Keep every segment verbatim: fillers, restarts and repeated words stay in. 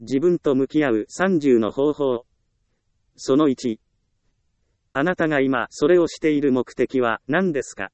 自分と向き合うさんじゅうの方法。そのいち。あなたが今それをしている目的は何ですか？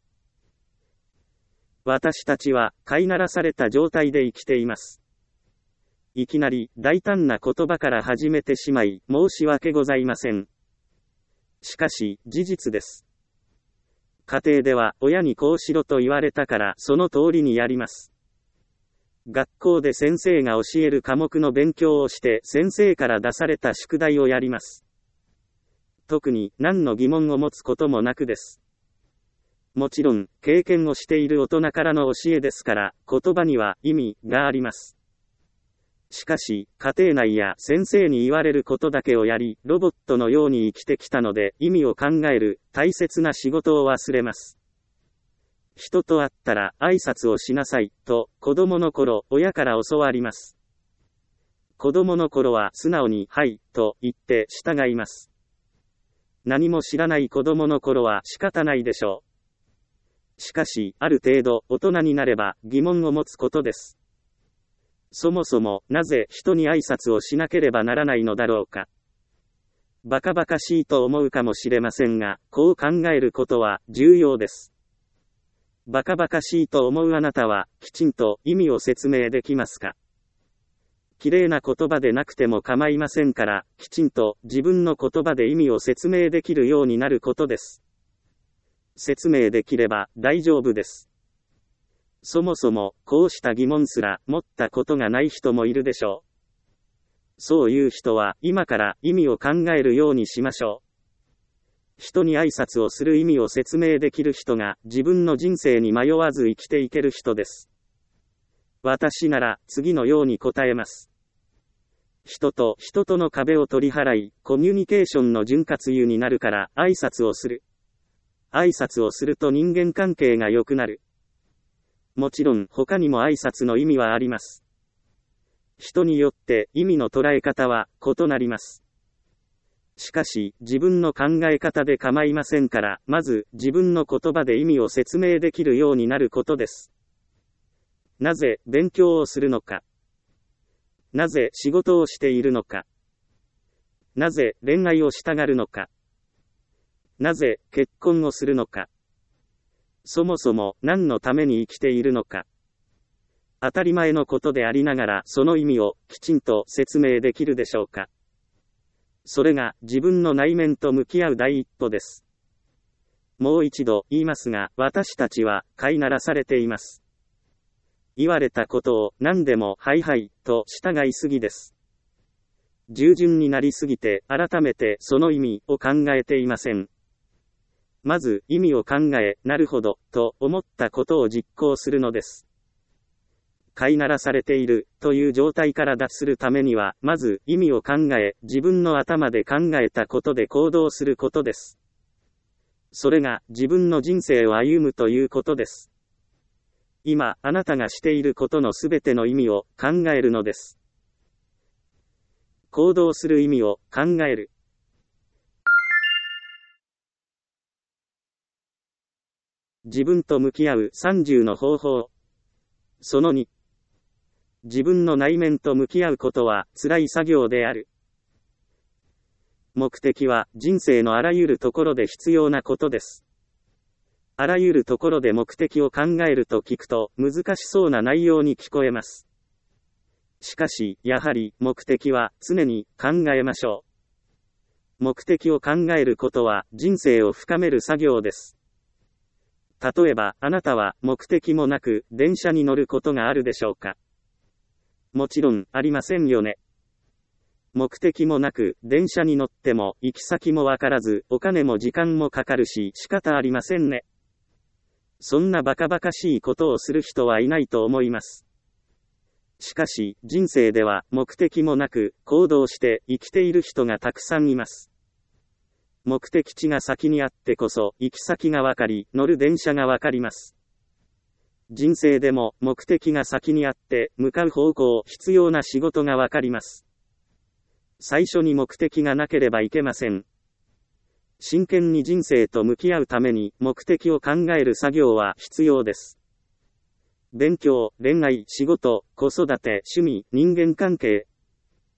私たちは飼いならされた状態で生きています。いきなり大胆な言葉から始めてしまい申し訳ございません。しかし事実です。家庭では親にこうしろと言われたからその通りにやります。学校で先生が教える科目の勉強をして先生から出された宿題をやります。特に何の疑問を持つこともなくです。もちろん経験をしている大人からの教えですから言葉には意味があります。しかし家庭内や先生に言われることだけをやりロボットのように生きてきたので意味を考える大切な仕事を忘れます。人と会ったら挨拶をしなさいと子供の頃親から教わります。子供の頃は素直にはいと言って従います。何も知らない子供の頃は仕方ないでしょう。しかしある程度大人になれば疑問を持つことです。そもそもなぜ人に挨拶をしなければならないのだろうか。バカバカしいと思うかもしれませんが、こう考えることは重要です。バカバカしいと思うあなたはきちんと意味を説明できますか？綺麗な言葉でなくても構いませんから、きちんと自分の言葉で意味を説明できるようになることです。説明できれば大丈夫です。そもそもこうした疑問すら持ったことがない人もいるでしょう。そういう人は今から意味を考えるようにしましょう。人に挨拶をする意味を説明できる人が自分の人生に迷わず生きていける人です。私なら次のように答えます。人と人との壁を取り払い、コミュニケーションの潤滑油になるから挨拶をする。挨拶をすると人間関係が良くなる。もちろん他にも挨拶の意味はあります。人によって意味の捉え方は異なります。しかし自分の考え方で構いませんから、まず自分の言葉で意味を説明できるようになることです。なぜ勉強をするのか。なぜ仕事をしているのか。なぜ恋愛をしたがるのか。なぜ結婚をするのか。そもそも何のために生きているのか。当たり前のことでありながらその意味をきちんと説明できるでしょうか。それが自分の内面と向き合う第一歩です。もう一度言いますが、私たちは飼いならされています。言われたことを何でもはいはいと従いすぎです。従順になりすぎて改めてその意味を考えていません。まず意味を考え、なるほどと思ったことを実行するのです。飼いならされているという状態から脱するためには、まず意味を考え、自分の頭で考えたことで行動することです。それが自分の人生を歩むということです。今、あなたがしていることのすべての意味を考えるのです。行動する意味を考える。自分と向き合うさんじゅうの方法。そのに。自分の内面と向き合うことは辛い作業である。目的は人生のあらゆるところで必要なことです。あらゆるところで目的を考えると聞くと難しそうな内容に聞こえます。しかし、やはり目的は常に考えましょう。目的を考えることは人生を深める作業です。例えば、あなたは目的もなく電車に乗ることがあるでしょうか？もちろん、ありませんよね。目的もなく電車に乗っても行き先もわからずお金も時間もかかるし仕方ありませんね。そんなバカバカしいことをする人はいないと思います。しかし、人生では目的もなく行動して生きている人がたくさんいます。目的地が先にあってこそ行き先がわかり、乗る電車がわかります。人生でも目的が先にあって向かう方向、必要な仕事がわかります。最初に目的がなければいけません。真剣に人生と向き合うために目的を考える作業は必要です。勉強、恋愛、仕事、子育て、趣味、人間関係。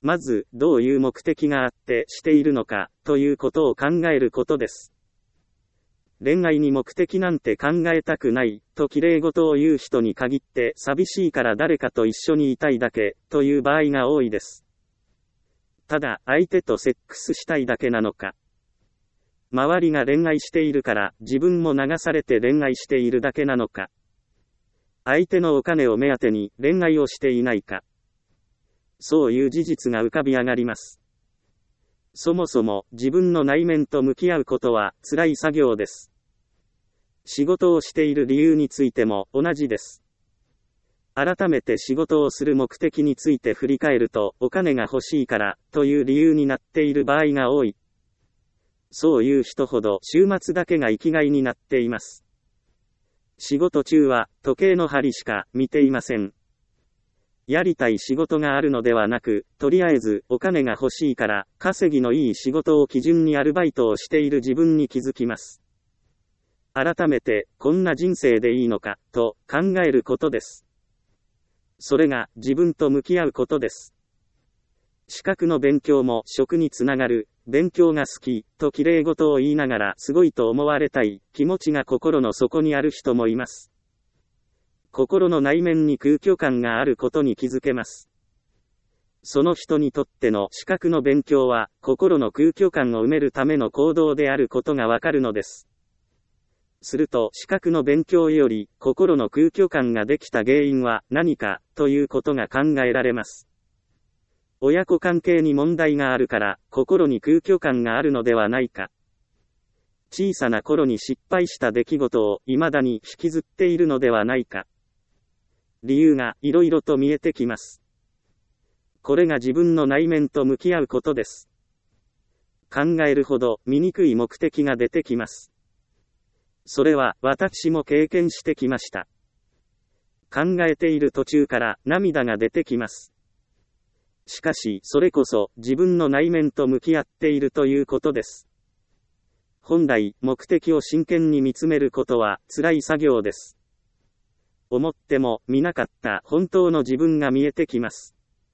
まず、どういう目的があってしているのか、ということを考えることです。恋愛に目的なんて考えたくない、と綺麗事を言う人に限って、寂しいから誰かと一緒にいたいだけ、という場合が多いです。ただ、相手とセックスしたいだけなのか。周りが恋愛しているから、自分も流されて恋愛しているだけなのか。相手のお金を目当てに恋愛をしていないか。そういう事実が浮かび上がります。そもそも自分の内面と向き合うことは辛い作業です。仕事をしている理由についても同じです。改めて仕事をする目的について振り返ると、お金が欲しいからという理由になっている場合が多い。そういう人ほど週末だけが生きがいになっています。仕事中は時計の針しか見ていません。やりたい仕事があるのではなく、とりあえずお金が欲しいから稼ぎのいい仕事を基準にアルバイトをしている自分に気づきます。改めてこんな人生でいいのかと考えることです。それが自分と向き合うことです。資格の勉強も職につながる、勉強が好きと綺麗事を言いながらすごいと思われたい気持ちが心の底にある人もいます。心の内面に空虚感があることに気づけます。その人にとっての資格の勉強は、心の空虚感を埋めるための行動であることがわかるのです。すると、資格の勉強より、心の空虚感ができた原因は何か、ということが考えられます。親子関係に問題があるから、心に空虚感があるのではないか。小さな頃に失敗した出来事を未だに引きずっているのではないか。理由がいろいろと見えてきます。これが自分の内面と向き合うことです。考えるほど醜い目的が出てきます。それは私も経験してきました。考えている途中から涙が出てきます。しかしそれこそ自分の内面と向き合っているということです。本来目的を真剣に見つめることは辛い作業です。思っても見なかった本当の自分が見えてきます。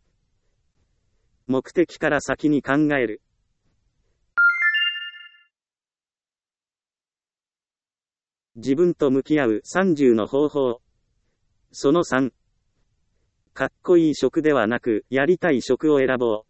目的から先に考える。自分と向き合うさんじゅうの方法。そのさん。かっこいい職ではなく、やりたい職を選ぼう。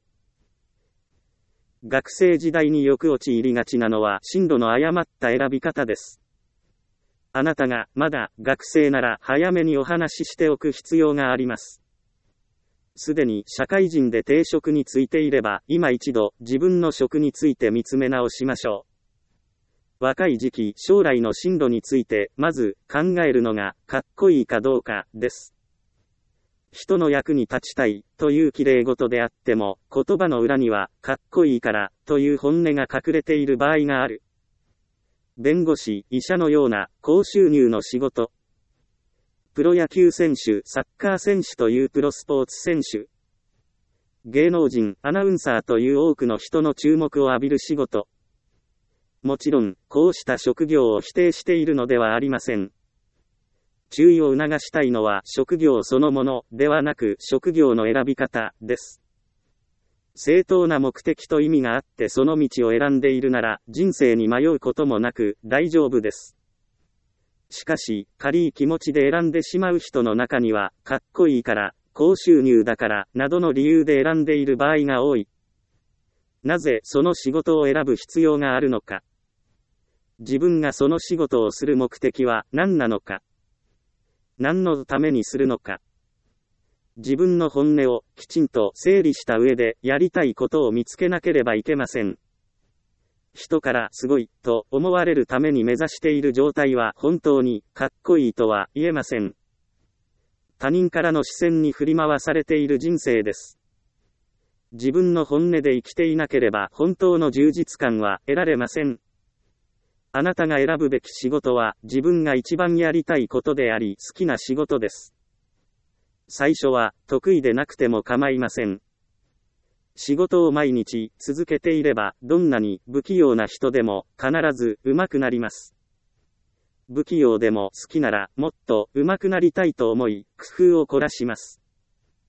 学生時代によく陥りがちなのは進路の誤った選び方です。あなたがまだ学生なら早めにお話ししておく必要があります。すでに社会人で定職についていれば、今一度自分の職について見つめ直しましょう。若い時期、将来の進路についてまず考えるのがかっこいいかどうかです。人の役に立ちたいという綺麗事であっても、言葉の裏にはかっこいいからという本音が隠れている場合がある。弁護士、医者のような高収入の仕事。プロ野球選手、サッカー選手というプロスポーツ選手。芸能人、アナウンサーという多くの人の注目を浴びる仕事。もちろん、こうした職業を否定しているのではありません。注意を促したいのは職業そのものではなく職業の選び方です。正当な目的と意味があってその道を選んでいるなら人生に迷うこともなく大丈夫です。しかし、軽い気持ちで選んでしまう人の中には、かっこいいから、高収入だから、などの理由で選んでいる場合が多い。なぜその仕事を選ぶ必要があるのか。自分がその仕事をする目的は何なのか。何のためにするのか。自分の本音をきちんと整理した上でやりたいことを見つけなければいけません。人からすごいと思われるために目指している状態は本当にかっこいいとは言えません。他人からの視線に振り回されている人生です。自分の本音で生きていなければ本当の充実感は得られません。あなたが選ぶべき仕事は自分が一番やりたいことであり好きな仕事です。最初は得意でなくても構いません。仕事を毎日続けていればどんなに不器用な人でも必ず上手くなります。不器用でも好きならもっと上手くなりたいと思い工夫を凝らします。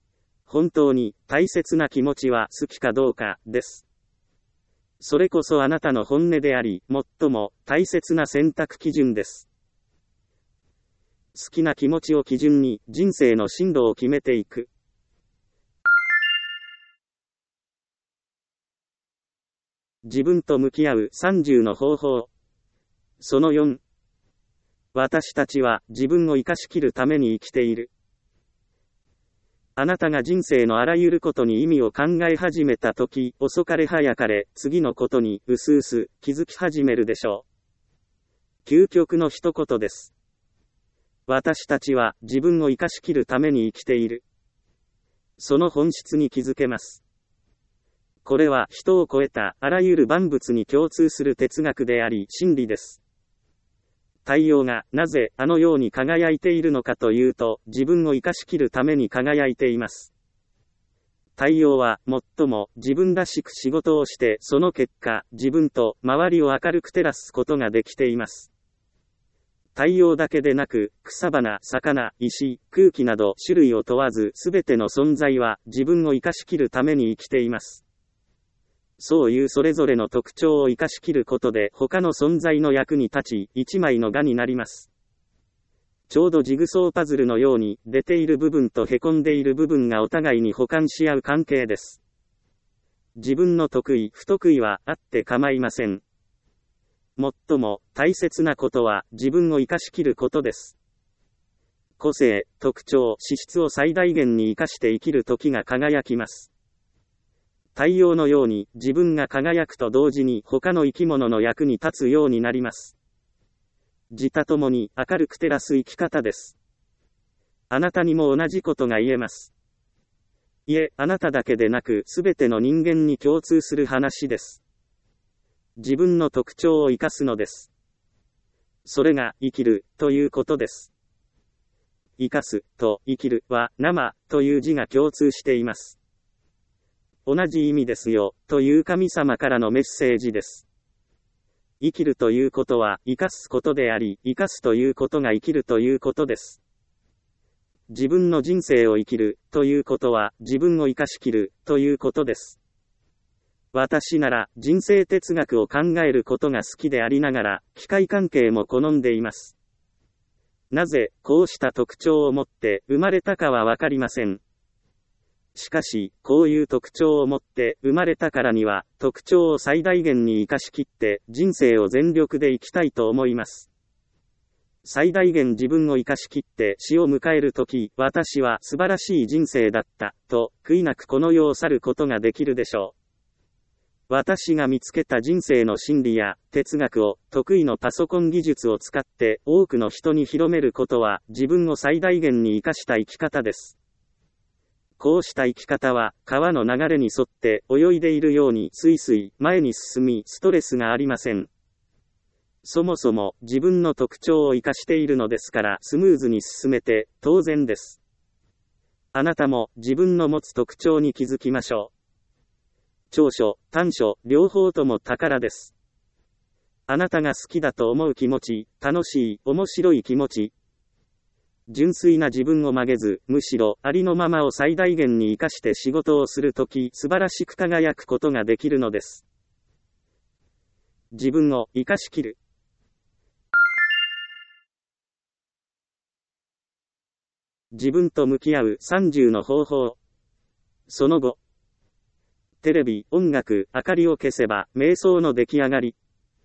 本当に大切な気持ちは好きかどうかです。それこそあなたの本音であり、最も大切な選択基準です。好きな気持ちを基準に人生の進路を決めていく。自分と向き合うさんじゅうの方法。そのよん。私たちは自分を生かしきるために生きている。あなたが人生のあらゆることに意味を考え始めたとき、遅かれ早かれ、次のことにうすうす気づき始めるでしょう。究極の一言です。私たちは自分を生かしきるために生きている。その本質に気づけます。これは人を超えたあらゆる万物に共通する哲学であり真理です。太陽がなぜあのように輝いているのかというと、自分を生かしきるために輝いています。太陽は最も自分らしく仕事をして、その結果、自分と周りを明るく照らすことができています。太陽だけでなく、草花、魚、石、空気など種類を問わず、すべての存在は自分を生かしきるために生きています。そういうそれぞれの特徴を生かしきることで他の存在の役に立ち、一枚の画になります。ちょうどジグソーパズルのように、出ている部分と凹んでいる部分がお互いに補完し合う関係です。自分の得意、不得意はあって構いません。最も大切なことは自分を生かしきることです。個性、特徴、資質を最大限に生かして生きる時が輝きます。太陽のように自分が輝くと同時に他の生き物の役に立つようになります。自他ともに明るく照らす生き方です。あなたにも同じことが言えます。いえ、あなただけでなくすべての人間に共通する話です。自分の特徴を生かすのです。それが生きるということです。生かすと生きるは生という字が共通しています。同じ意味ですよという神様からのメッセージです。生きるということは生かすことであり、生かすということが生きるということです。自分の人生を生きるということは自分を生かしきるということです。私なら人生哲学を考えることが好きでありながら、機械関係も好んでいます。なぜこうした特徴を持って生まれたかはわかりません。しかし、こういう特徴を持って生まれたからには、特徴を最大限に生かしきって人生を全力で生きたいと思います。最大限自分を生かしきって死を迎えるとき、私は素晴らしい人生だった、と悔いなくこの世を去ることができるでしょう。私が見つけた人生の真理や哲学を得意のパソコン技術を使って多くの人に広めることは自分を最大限に生かした生き方です。こうした生き方は川の流れに沿って泳いでいるようにスイスイ前に進みストレスがありません。そもそも自分の特徴を生かしているのですからスムーズに進めて当然です。あなたも自分の持つ特徴に気づきましょう。長所、短所、両方とも宝です。あなたが好きだと思う気持ち、楽しい、面白い気持ち。純粋な自分を曲げず、むしろありのままを最大限に生かして仕事をするとき、素晴らしく輝くことができるのです。自分を生かしきる。自分と向き合うさんじゅうの方法。その後。テレビ、音楽、明かりを消せば、瞑想の出来上がり。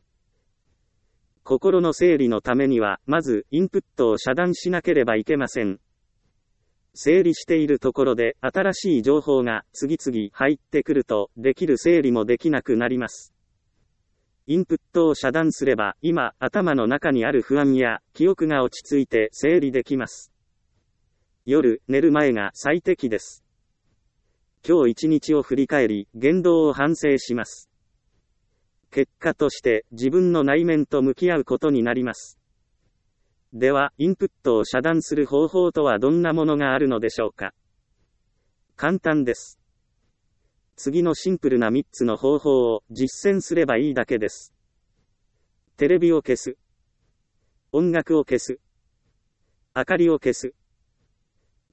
心の整理のためには、まず、インプットを遮断しなければいけません。整理しているところで、新しい情報が次々入ってくると、できる整理もできなくなります。インプットを遮断すれば、今、頭の中にある不安や、記憶が落ち着いて整理できます。夜、寝る前が最適です。今日一日を振り返り、言動を反省します。結果として自分の内面と向き合うことになります。では、インプットを遮断する方法とはどんなものがあるのでしょうか。簡単です。次のシンプルなみっつの方法を実践すればいいだけです。テレビを消す。音楽を消す。明かりを消す。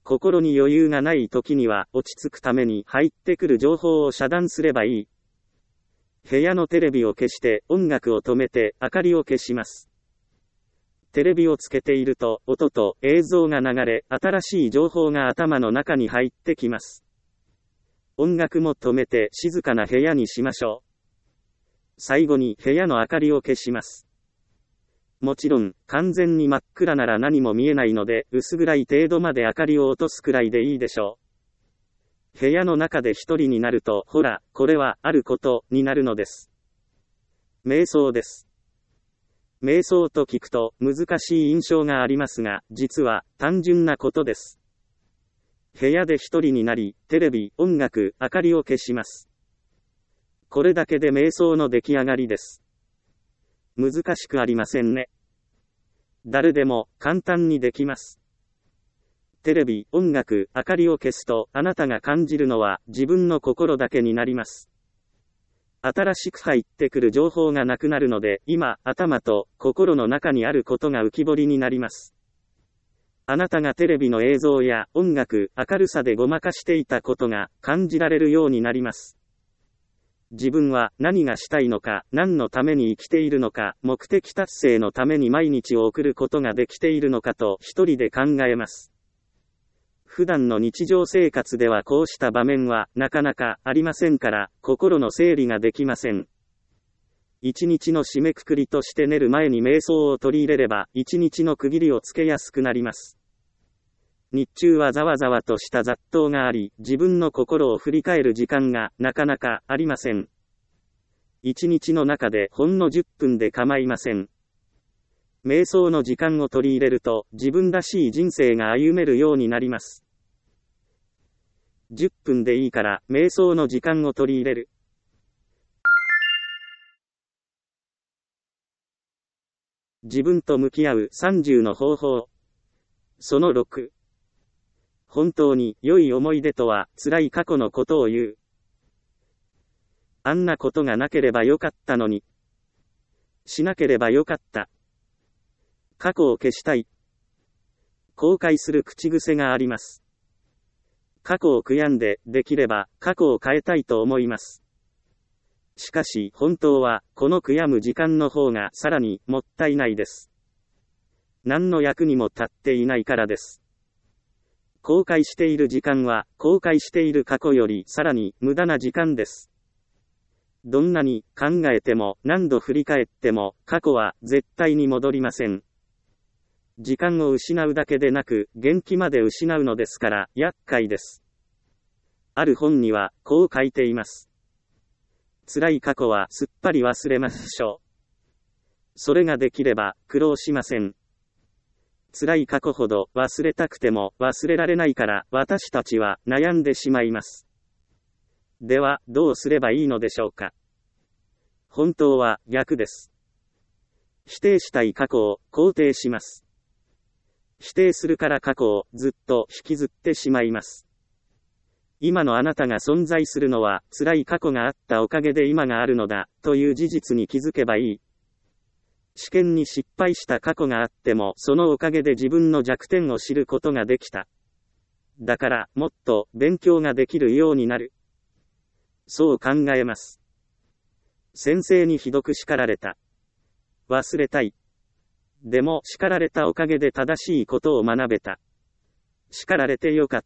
心に余裕がない時には落ち着くために入ってくる情報を遮断すればいい。部屋のテレビを消して音楽を止めて明かりを消します。テレビをつけていると音と映像が流れ、新しい情報が頭の中に入ってきます。音楽も止めて静かな部屋にしましょう。最後に部屋の明かりを消します。もちろん、完全に真っ暗なら何も見えないので、薄暗い程度まで明かりを落とすくらいでいいでしょう。部屋の中で一人になると、ほら、これはあることになるのです。瞑想です。瞑想と聞くと難しい印象がありますが、実は単純なことです。部屋で一人になり、テレビ、音楽、明かりを消します。これだけで瞑想の出来上がりです。難しくありませんね。誰でも簡単にできます。テレビ、音楽、明かりを消すと、あなたが感じるのは自分の心だけになります。新しく入ってくる情報がなくなるので、今、頭と心の中にあることが浮き彫りになります。あなたがテレビの映像や音楽、明るさでごまかしていたことが感じられるようになります。自分は何がしたいのか、何のために生きているのか、目的達成のために毎日を送ることができているのかと一人で考えます。普段の日常生活ではこうした場面はなかなかありませんから、心の整理ができません。一日の締めくくりとして寝る前に瞑想を取り入れれば、一日の区切りをつけやすくなります。日中はざわざわとした雑踏があり、自分の心を振り返る時間がなかなかありません。一日の中でほんのじゅっぷんで構いません。瞑想の時間を取り入れると、自分らしい人生が歩めるようになります。じゅっぷんでいいから、瞑想の時間を取り入れる。自分と向き合うさんじゅうの方法。そのろく。本当に良い思い出とは辛い過去のことを言う。あんなことがなければよかったのに。しなければよかった。過去を消したい。後悔する口癖があります。過去を悔やんで、できれば過去を変えたいと思います。しかし本当は、この悔やむ時間の方がさらにもったいないです。何の役にも立っていないからです。後悔している時間は、後悔している過去よりさらに無駄な時間です。どんなに考えても何度振り返っても、過去は絶対に戻りません。時間を失うだけでなく、元気まで失うのですから、厄介です。ある本には、こう書いています。辛い過去はすっぱり忘れましょう。それができれば、苦労しません。辛い過去ほど忘れたくても忘れられないから、私たちは悩んでしまいます。では、どうすればいいのでしょうか。本当は逆です。否定したい過去を肯定します。否定するから過去をずっと引きずってしまいます。今のあなたが存在するのは辛い過去があったおかげで今があるのだという事実に気づけばいい。試験に失敗した過去があってもそのおかげで自分の弱点を知ることができた。だからもっと勉強ができるようになる。そう考えます。先生にひどく叱られた。忘れたい。でも叱られたおかげで正しいことを学べた。叱られてよかった。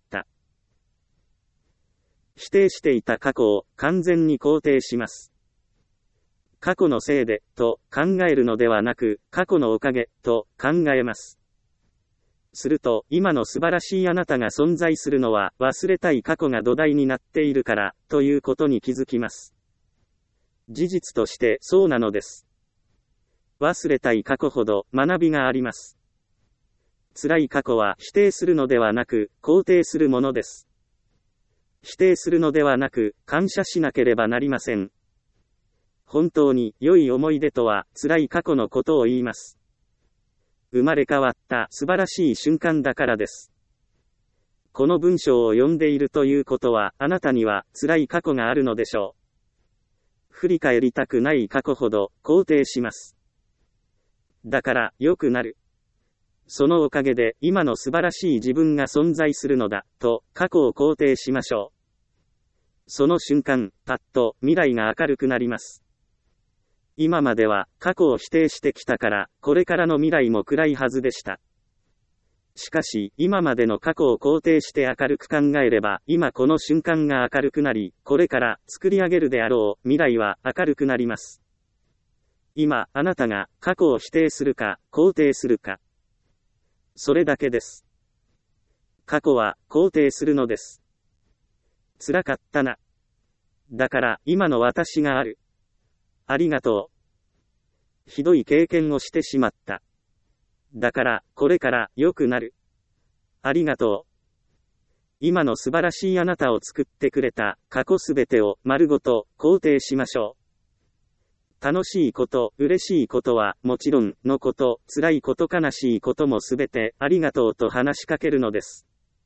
否定していた過去を完全に肯定します。過去のせいでと考えるのではなく、過去のおかげと考えます。すると、今の素晴らしいあなたが存在するのは忘れたい過去が土台になっているからということに気づきます。事実としてそうなのです。忘れたい過去ほど学びがあります。辛い過去は否定するのではなく肯定するものです。否定するのではなく感謝しなければなりません。本当に良い思い出とは辛い過去のことを言います。生まれ変わった素晴らしい瞬間だからです。この文章を読んでいるということはあなたには辛い過去があるのでしょう。振り返りたくない過去ほど肯定します。だから良くなる。 そのおかげで今の素晴らしい自分が存在するのだ、と過去を肯定しましょう。その瞬間、パッと未来が明るくなります。今までは過去を否定してきたから、これからの未来も暗いはずでした。しかし、今までの過去を肯定して明るく考えれば、今この瞬間が明るくなり、これから作り上げるであろう未来は明るくなります。今、あなたが過去を否定するか、肯定するか。それだけです。過去は肯定するのです。辛かったな。だから今の私がある。ありがとう。ひどい経験をしてしまった。だからこれから良くなる。ありがとう。今の素晴らしいあなたを作ってくれた過去すべてを丸ごと肯定しましょう。楽しいこと、嬉しいことはもちろんのこと、辛いこと、悲しいこともすべてありがとうと話しかけるのです。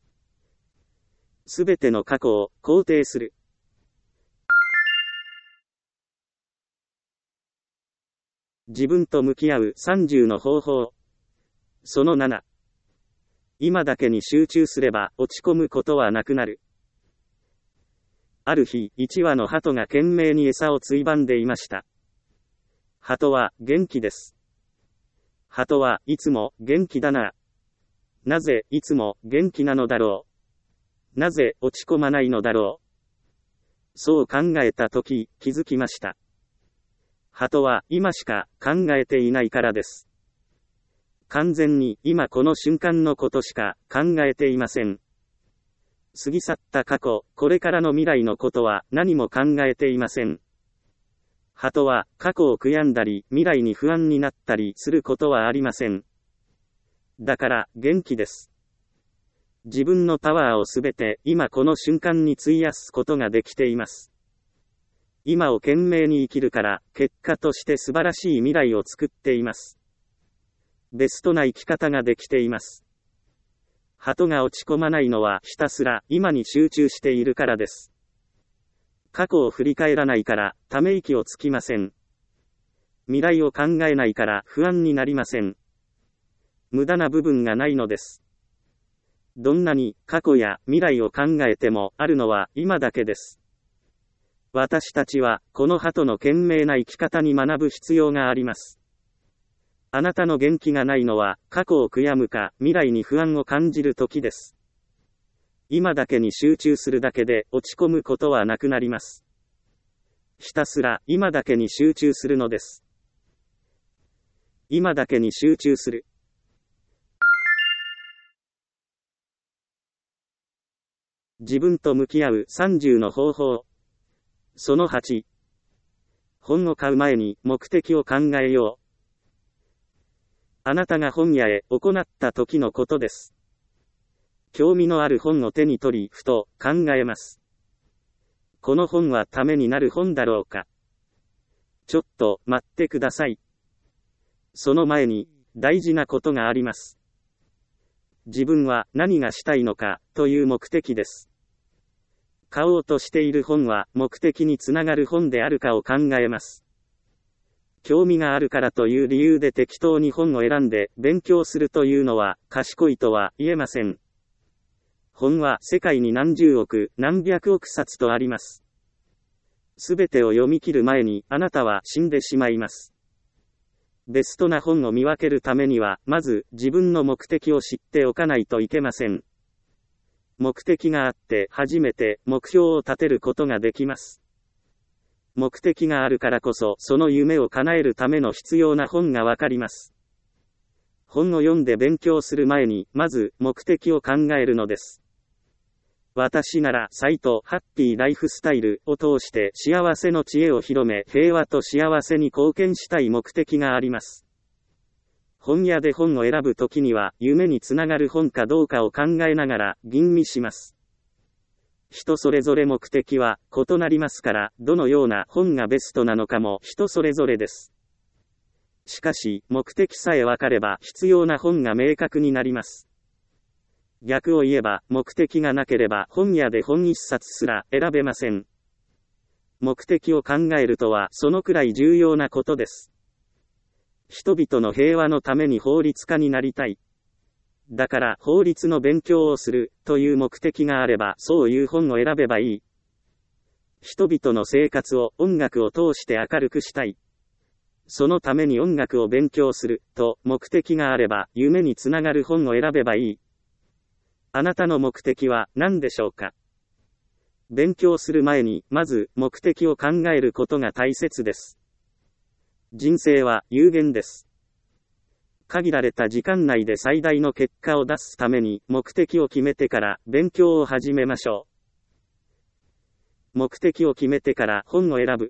すべての過去を肯定する。自分と向き合うさんじゅうの方法。そのなな。今だけに集中すれば落ち込むことはなくなる。ある日、一羽の鳩が懸命に餌をついばんでいました。鳩は元気です。鳩はいつも元気だな。なぜいつも元気なのだろう。なぜ落ち込まないのだろう。そう考えたとき、気づきました。鳩は今しか考えていないからです。完全に今この瞬間のことしか考えていません。過ぎ去った過去、これからの未来のことは何も考えていません。鳩は過去を悔やんだり、未来に不安になったりすることはありません。だから元気です。自分のパワーをすべて今この瞬間に費やすことができています。今を懸命に生きるから、結果として素晴らしい未来を作っています。ベストな生き方ができています。鳩が落ち込まないのはひたすら今に集中しているからです。過去を振り返らないからため息をつきません。未来を考えないから不安になりません。無駄な部分がないのです。どんなに過去や未来を考えてもあるのは今だけです。私たちはこの鳩の懸命な生き方に学ぶ必要があります。あなたの元気がないのは過去を悔やむか未来に不安を感じる時です。今だけに集中するだけで落ち込むことはなくなります。ひたすら今だけに集中するのです。今だけに集中する。自分と向き合うさんじゅうの方法。そのはち。本を買う前に目的を考えよう。あなたが本屋へ行った時のことです。興味のある本を手に取り、ふと考えます。この本はためになる本だろうか。ちょっと待ってください。その前に大事なことがあります。自分は何がしたいのかという目的です。買おうとしている本は目的につながる本であるかを考えます。興味があるからという理由で適当に本を選んで勉強するというのは賢いとは言えません。本は世界に何十億、何百億冊とあります。すべてを読み切る前にあなたは死んでしまいます。ベストな本を見分けるためには、まず自分の目的を知っておかないといけません。目的があって初めて目標を立てることができます。目的があるからこそ、その夢を叶えるための必要な本がわかります。本を読んで勉強する前に、まず目的を考えるのです。私ならサイトハッピーライフスタイルを通して幸せの知恵を広め、平和と幸せに貢献したい目的があります。本屋で本を選ぶときには、夢につながる本かどうかを考えながら吟味します。人それぞれ目的は異なりますから、どのような本がベストなのかも人それぞれです。しかし、目的さえ分かれば必要な本が明確になります。逆を言えば、目的がなければ本屋で本一冊すら選べません。目的を考えるとはそのくらい重要なことです。人々の平和のために法律家になりたい。 だから法律の勉強をするという目的があればそういう本を選べばいい。人々の生活を音楽を通して明るくしたい。そのために音楽を勉強すると目的があれば夢につながる本を選べばいい。あなたの目的は何でしょうか？勉強する前にまず目的を考えることが大切です。人生は有限です。限られた時間内で最大の結果を出すために目的を決めてから勉強を始めましょう。目的を決めてから本を選ぶ。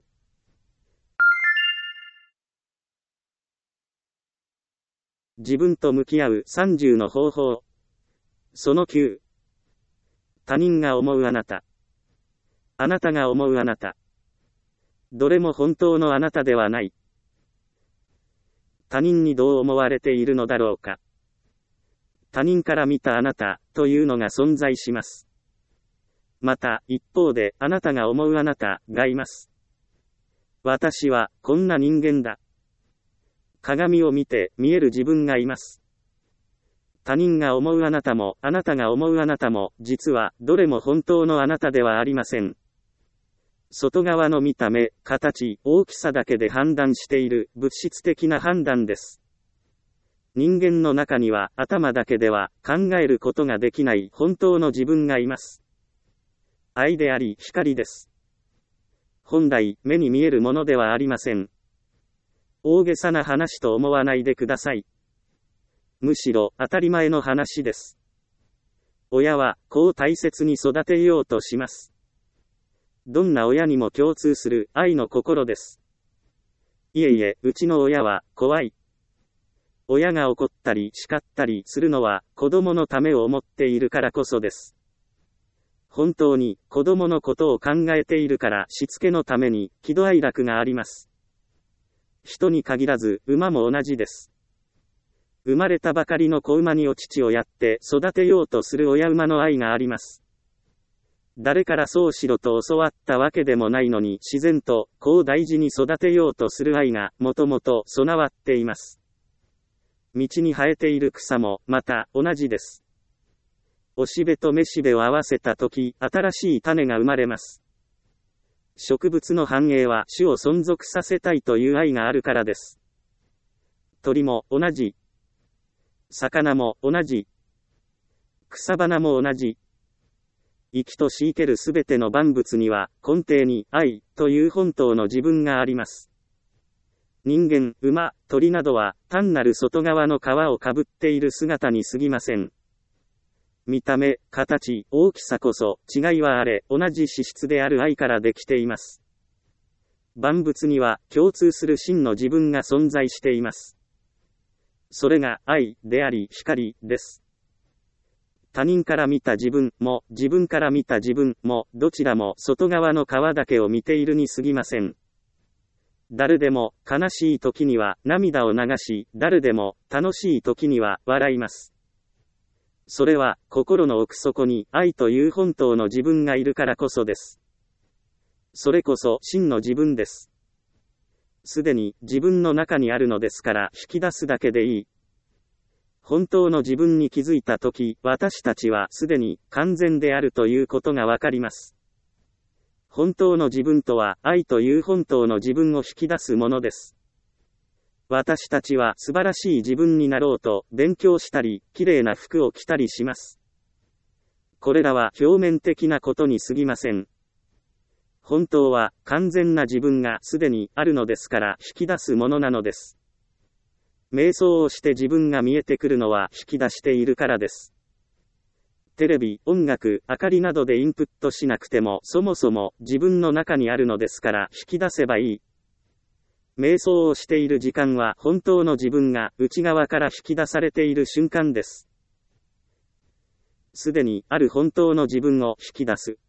自分と向き合うさんじゅうの方法。そのきゅう。他人が思うあなた。あなたが思うあなた。どれも本当のあなたではない。他人にどう思われているのだろうか。他人から見たあなたというのが存在します。また一方であなたが思うあなたがいます。私はこんな人間だ。鏡を見て見える自分がいます。他人が思うあなたもあなたが思うあなたも実はどれも本当のあなたではありません。外側の見た目、形、大きさだけで判断している物質的な判断です。人間の中には頭だけでは考えることができない本当の自分がいます。愛であり光です。本来目に見えるものではありません。大げさな話と思わないでください。むしろ当たり前の話です。親は子を大切に育てようとします。どんな親にも共通する愛の心です。いえいえ、うちの親は怖い。親が怒ったり叱ったりするのは子供のためを思っているからこそです。本当に子供のことを考えているからしつけのために喜怒哀楽があります。人に限らず馬も同じです。生まれたばかりの子馬にお乳をやって育てようとする親馬の愛があります。誰からそうしろと教わったわけでもないのに自然と子を大事に育てようとする愛がもともと備わっています。道に生えている草もまた同じです。おしべとめしべを合わせたとき新しい種が生まれます。植物の繁栄は種を存続させたいという愛があるからです。鳥も同じ。魚も同じ。草花も同じ。生きとし生けるすべての万物には根底に愛という本当の自分があります。人間、馬、鳥などは単なる外側の皮をかぶっている姿に過ぎません。見た目、形、大きさこそ違いはあれ同じ資質である愛からできています。万物には共通する真の自分が存在しています。それが愛であり光です。他人から見た自分も自分から見た自分もどちらも外側の皮だけを見ているに過ぎません。誰でも悲しい時には涙を流し、誰でも楽しい時には笑います。それは心の奥底に愛という本当の自分がいるからこそです。それこそ真の自分です。すでに自分の中にあるのですから引き出すだけでいい。本当の自分に気づいたとき、私たちはすでに完全であるということがわかります。本当の自分とは愛という本当の自分を引き出すものです。私たちは素晴らしい自分になろうと勉強したり、きれいな服を着たりします。これらは表面的なことに過ぎません。本当は完全な自分がすでにあるのですから引き出すものなのです。瞑想をして自分が見えてくるのは引き出しているからです。テレビ、音楽、明かりなどでインプットしなくてもそもそも自分の中にあるのですから引き出せばいい。瞑想をしている時間は本当の自分が内側から引き出されている瞬間です。すでにある本当の自分を引き出す。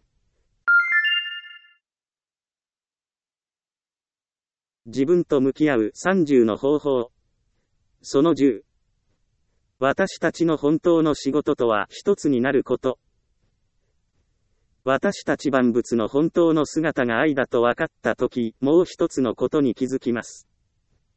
自分と向き合うさんじゅうの方法。そのじゅう。私たちの本当の仕事とは一つになること。私たち万物の本当の姿が愛だと分かったとき、もう一つのことに気づきます。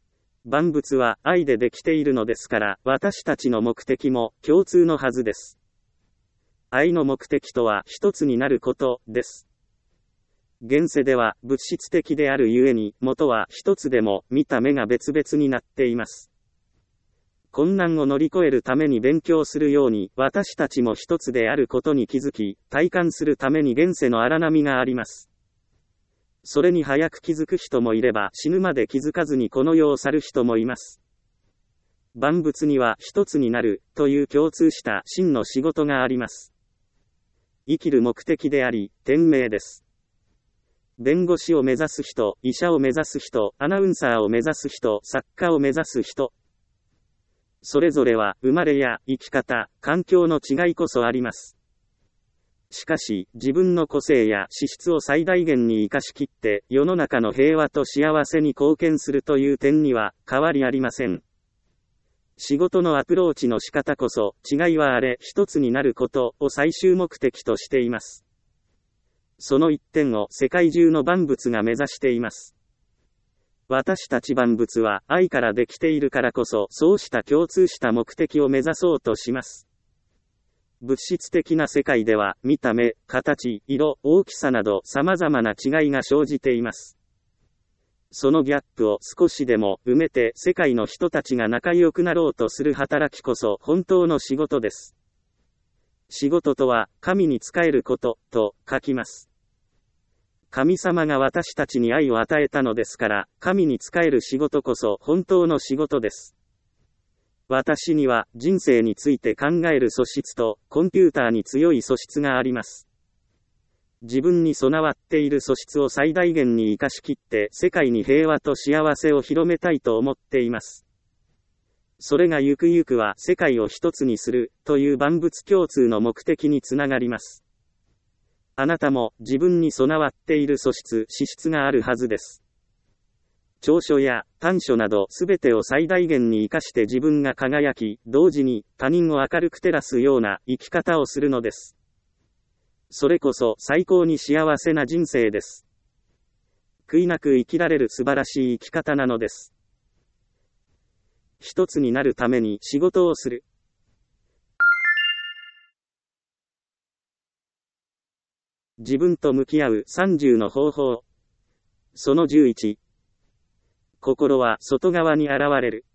万物は愛でできているのですから、私たちの目的も共通のはずです。愛の目的とは一つになることです。現世では物質的であるゆえに、元は一つでも見た目が別々になっています。困難を乗り越えるために勉強するように、私たちも一つであることに気づき、体感するために現世の荒波があります。それに早く気づく人もいれば、死ぬまで気づかずにこの世を去る人もいます。万物には一つになる、という共通した真の仕事があります。生きる目的であり、天命です。弁護士を目指す人、医者を目指す人、アナウンサーを目指す人、作家を目指す人。それぞれは生まれや生き方、環境の違いこそあります。しかし、自分の個性や資質を最大限に生かしきって、世の中の平和と幸せに貢献するという点には変わりありません。仕事のアプローチの仕方こそ、違いはあれ、一つになることを最終目的としています。その一点を世界中の万物が目指しています。私たち万物は愛からできているからこそ、そうした共通した目的を目指そうとします。物質的な世界では、見た目、形、色、大きさなど様々な違いが生じています。そのギャップを少しでも埋めて世界の人たちが仲良くなろうとする働きこそ本当の仕事です。仕事とは、神に仕えること、と書きます。神様が私たちに愛を与えたのですから、神に仕える仕事こそ本当の仕事です。私には人生について考える素質とコンピューターに強い素質があります。自分に備わっている素質を最大限に生かしきって世界に平和と幸せを広めたいと思っています。それがゆくゆくは世界を一つにするという万物共通の目的につながります。あなたも自分に備わっている素質、資質があるはずです。長所や短所などすべてを最大限に生かして自分が輝き、同時に他人を明るく照らすような生き方をするのです。それこそ最高に幸せな人生です。悔いなく生きられる素晴らしい生き方なのです。一つになるために仕事をする。自分と向き合うさんじゅうの方法。そのじゅういち。心は外側に現れる。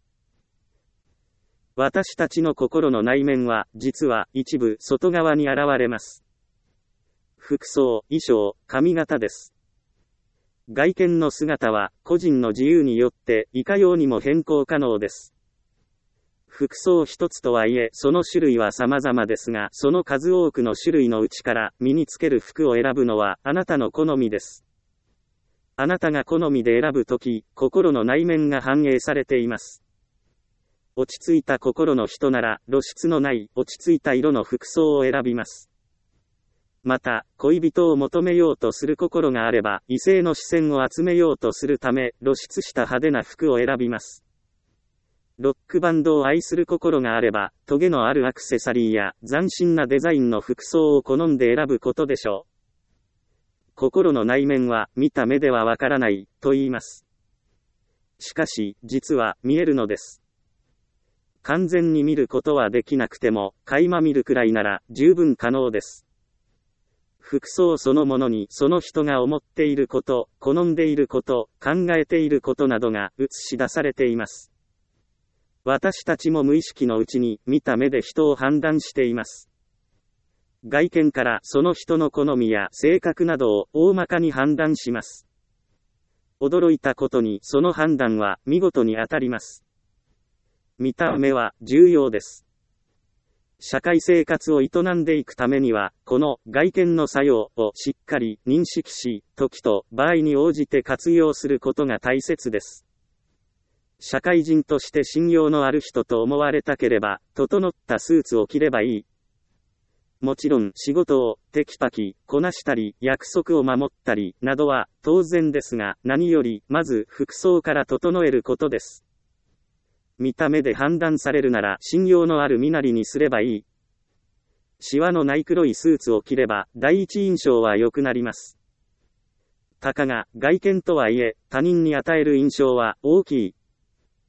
私たちの心の内面は、実は一部外側に現れます。服装、衣装、髪型です。外見の姿は、個人の自由によって、いかようにも変更可能です。服装一つとはいえ、その種類は様々ですが、その数多くの種類のうちから身につける服を選ぶのはあなたの好みです。あなたが好みで選ぶとき、心の内面が反映されています。落ち着いた心の人なら、露出のない落ち着いた色の服装を選びます。また、恋人を求めようとする心があれば、異性の視線を集めようとするため、露出した派手な服を選びます。ロックバンドを愛する心があれば、トゲのあるアクセサリーや斬新なデザインの服装を好んで選ぶことでしょう。心の内面は見た目ではわからないと言います。しかし、実は見えるのです。完全に見ることはできなくても、垣間見るくらいなら十分可能です。服装そのものにその人が思っていること、好んでいること、考えていることなどが映し出されています。私たちも無意識のうちに見た目で人を判断しています。外見からその人の好みや性格などを大まかに判断します。驚いたことにその判断は見事に当たります。見た目は重要です。社会生活を営んでいくためには、この外見の作用をしっかり認識し、時と場合に応じて活用することが大切です。社会人として信用のある人と思われたければ、整ったスーツを着ればいい。もちろん仕事をテキパキこなしたり、約束を守ったりなどは当然ですが、何よりまず服装から整えることです。見た目で判断されるなら信用のある身なりにすればいい。シワのない黒いスーツを着れば第一印象は良くなります。たかが外見とはいえ他人に与える印象は大きい。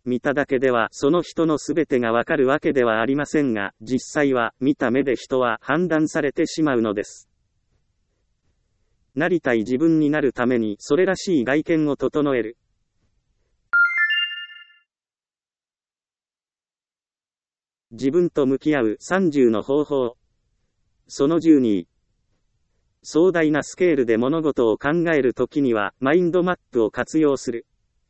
見ただけではその人のすべてがわかるわけではありませんが、実際は見た目で人は判断されてしまうのです。なりたい自分になるためにそれらしい外見を整える。自分と向き合うさんじゅうの方法。そのじゅうに。壮大なスケールで物事を考えるときにはマインドマップを活用する。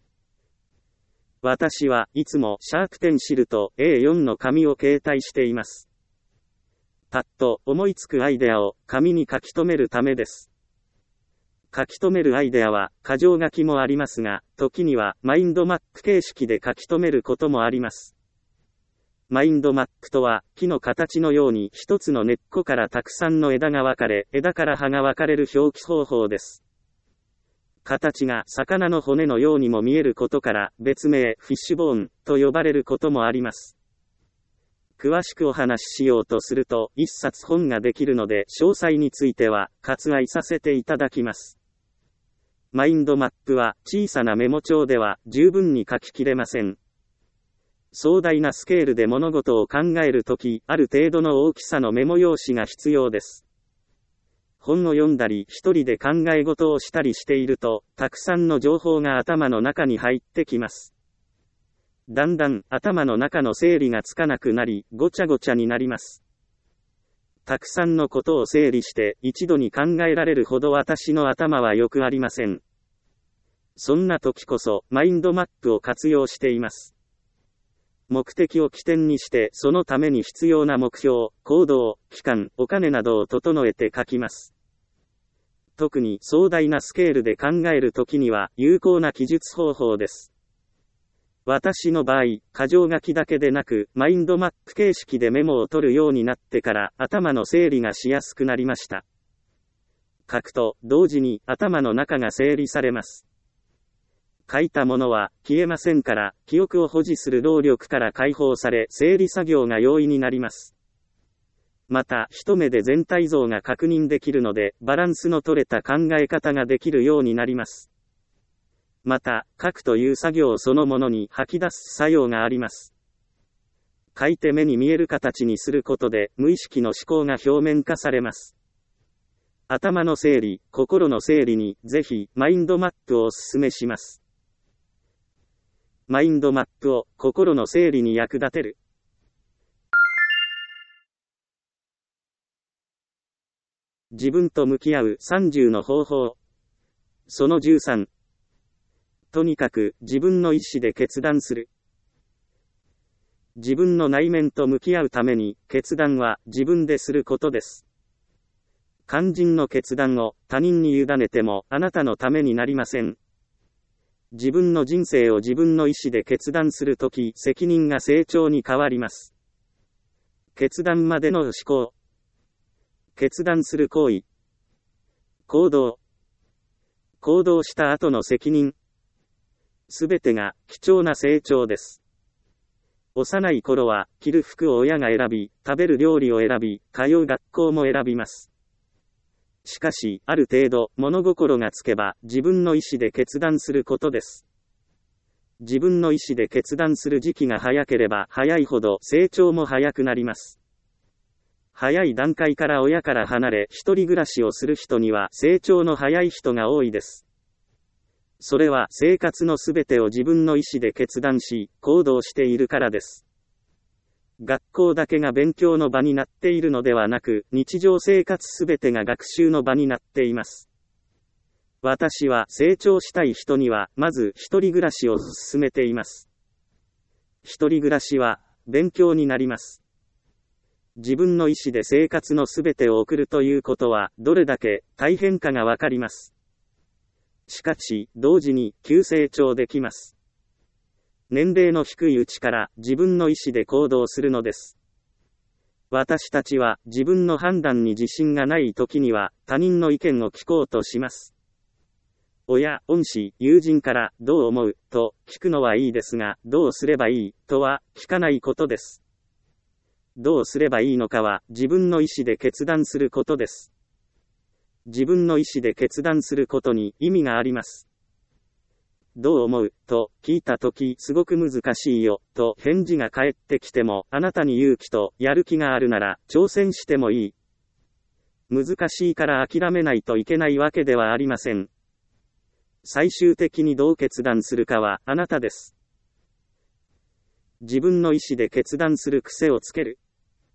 私はいつもシャープペンシルと エーよん の紙を携帯しています。パッと思いつくアイデアを紙に書き留めるためです。書き留めるアイデアは箇条書きもありますが、時にはマインドマップ形式で書き留めることもあります。マインドマップとは、木の形のように一つの根っこからたくさんの枝が分かれ、枝から葉が分かれる表記方法です。形が魚の骨のようにも見えることから、別名、フィッシュボーンと呼ばれることもあります。詳しくお話ししようとすると、一冊本ができるので、詳細については、割愛させていただきます。マインドマップは、小さなメモ帳では、十分に書ききれません。壮大なスケールで物事を考えるとき、ある程度の大きさのメモ用紙が必要です。本を読んだり、一人で考え事をしたりしていると、たくさんの情報が頭の中に入ってきます。だんだん頭の中の整理がつかなくなり、ごちゃごちゃになります。たくさんのことを整理して、一度に考えられるほど私の頭はよくありません。そんな時こそ、マインドマップを活用しています。目的を起点にして、そのために必要な目標、行動、期間、お金などを整えて書きます。特に壮大なスケールで考えるときには有効な記述方法です。私の場合、箇条書きだけでなく、マインドマップ形式でメモを取るようになってから、頭の整理がしやすくなりました。書くと、同時に頭の中が整理されます。書いたものは消えませんから、記憶を保持する労力から解放され、整理作業が容易になります。また、一目で全体像が確認できるので、バランスの取れた考え方ができるようになります。また、書くという作業そのものに吐き出す作用があります。書いて目に見える形にすることで、無意識の思考が表面化されます。頭の整理、心の整理に、ぜひ、マインドマップをお勧めします。マインドマップを心の整理に役立てる。自分と向き合うさんじゅうの方法。そのじゅうさん。とにかく自分の意思で決断する。自分の内面と向き合うために決断は自分ですることです。肝心の決断を他人に委ねてもあなたのためになりません。自分の人生を自分の意思で決断するとき、責任が成長に変わります。決断までの思考。決断する行為。行動。行動した後の責任。すべてが貴重な成長です。幼い頃は、着る服を親が選び、食べる料理を選び、通う学校も選びます。しかし、ある程度、物心がつけば、自分の意思で決断することです。自分の意思で決断する時期が早ければ、早いほど成長も早くなります。早い段階から親から離れ、一人暮らしをする人には、成長の早い人が多いです。それは、生活のすべてを自分の意思で決断し、行動しているからです。学校だけが勉強の場になっているのではなく、日常生活すべてが学習の場になっています。私は成長したい人には、まず一人暮らしを勧めています。一人暮らしは、勉強になります。自分の意思で生活のすべてを送るということは、どれだけ大変かがわかります。しかし、同時に急成長できます。年齢の低いうちから自分の意思で行動するのです。私たちは自分の判断に自信がない時には他人の意見を聞こうとします。親、恩師、友人からどう思うと聞くのはいいですが、どうすればいいとは聞かないことです。どうすればいいのかは自分の意思で決断することです。自分の意思で決断することに意味があります。 どう思うと聞いたときすごく難しいよと返事が返ってきてもあなたに勇気とやる気があるなら挑戦してもいい。難しいから諦めないといけないわけではありません。最終的にどう決断するかはあなたです。自分の意思で決断する癖をつける。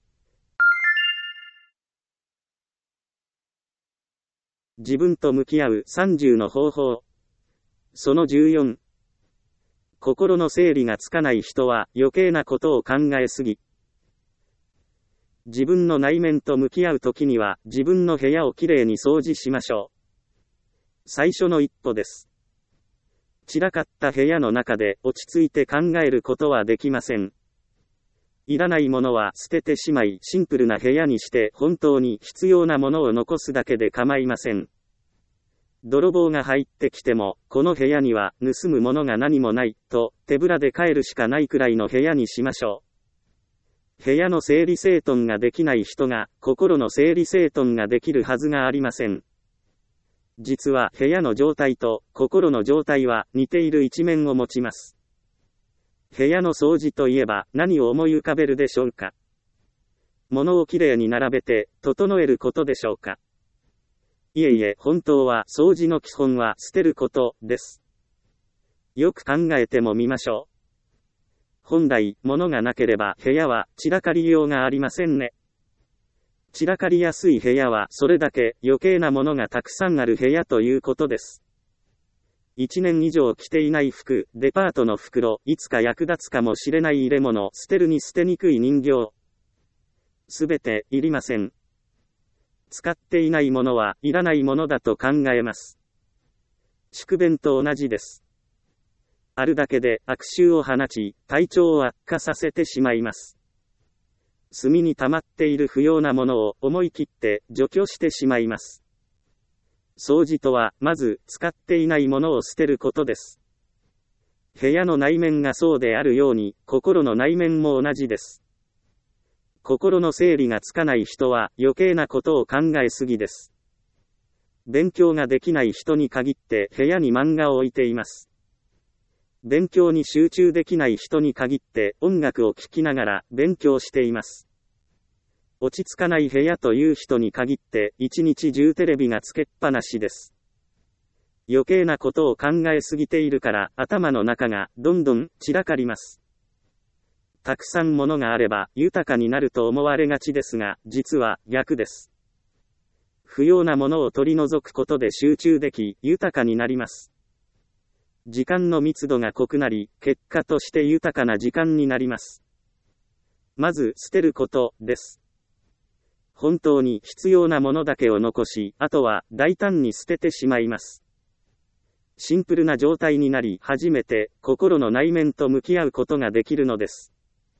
自分と向き合うさんじゅうの方法。そのじゅうよん。心の整理がつかない人は余計なことを考えすぎ。自分の内面と向き合うときには自分の部屋をきれいに掃除しましょう。最初の一歩です。散らかった部屋の中で落ち着いて考えることはできません。いらないものは捨ててしまいシンプルな部屋にして本当に必要なものを残すだけで構いません。泥棒が入ってきても、この部屋には盗むものが何もない、と手ぶらで帰るしかないくらいの部屋にしましょう。部屋の整理整頓ができない人が、心の整理整頓ができるはずがありません。実は部屋の状態と心の状態は似ている一面を持ちます。部屋の掃除といえば何を思い浮かべるでしょうか。物をきれいに並べて、整えることでしょうか。いえいえ、本当は掃除の基本は捨てることです。よく考えてもみましょう。本来、物がなければ部屋は散らかりようがありませんね。散らかりやすい部屋はそれだけ余計なものがたくさんある部屋ということです。一年以上着ていない服、デパートの袋、いつか役立つかもしれない入れ物、捨てるに捨てにくい人形。すべていりません。使っていないものはいらないものだと考えます。宿便と同じです。あるだけで悪臭を放ち、体調を悪化させてしまいます。隅に溜まっている不要なものを思い切って除去してしまいます。掃除とは、まず使っていないものを捨てることです。部屋の内面がそうであるように、心の内面も同じです。心の整理がつかない人は余計なことを考えすぎです。勉強ができない人に限って部屋に漫画を置いています。勉強に集中できない人に限って音楽を聴きながら勉強しています。落ち着かない部屋という人に限って一日中テレビがつけっぱなしです。余計なことを考えすぎているから頭の中がどんどん散らかります。たくさんものがあれば豊かになると思われがちですが、実は逆です。不要なものを取り除くことで集中でき、豊かになります。時間の密度が濃くなり、結果として豊かな時間になります。まず捨てることです。本当に必要なものだけを残し、あとは大胆に捨ててしまいます。シンプルな状態になり、初めて心の内面と向き合うことができるのです。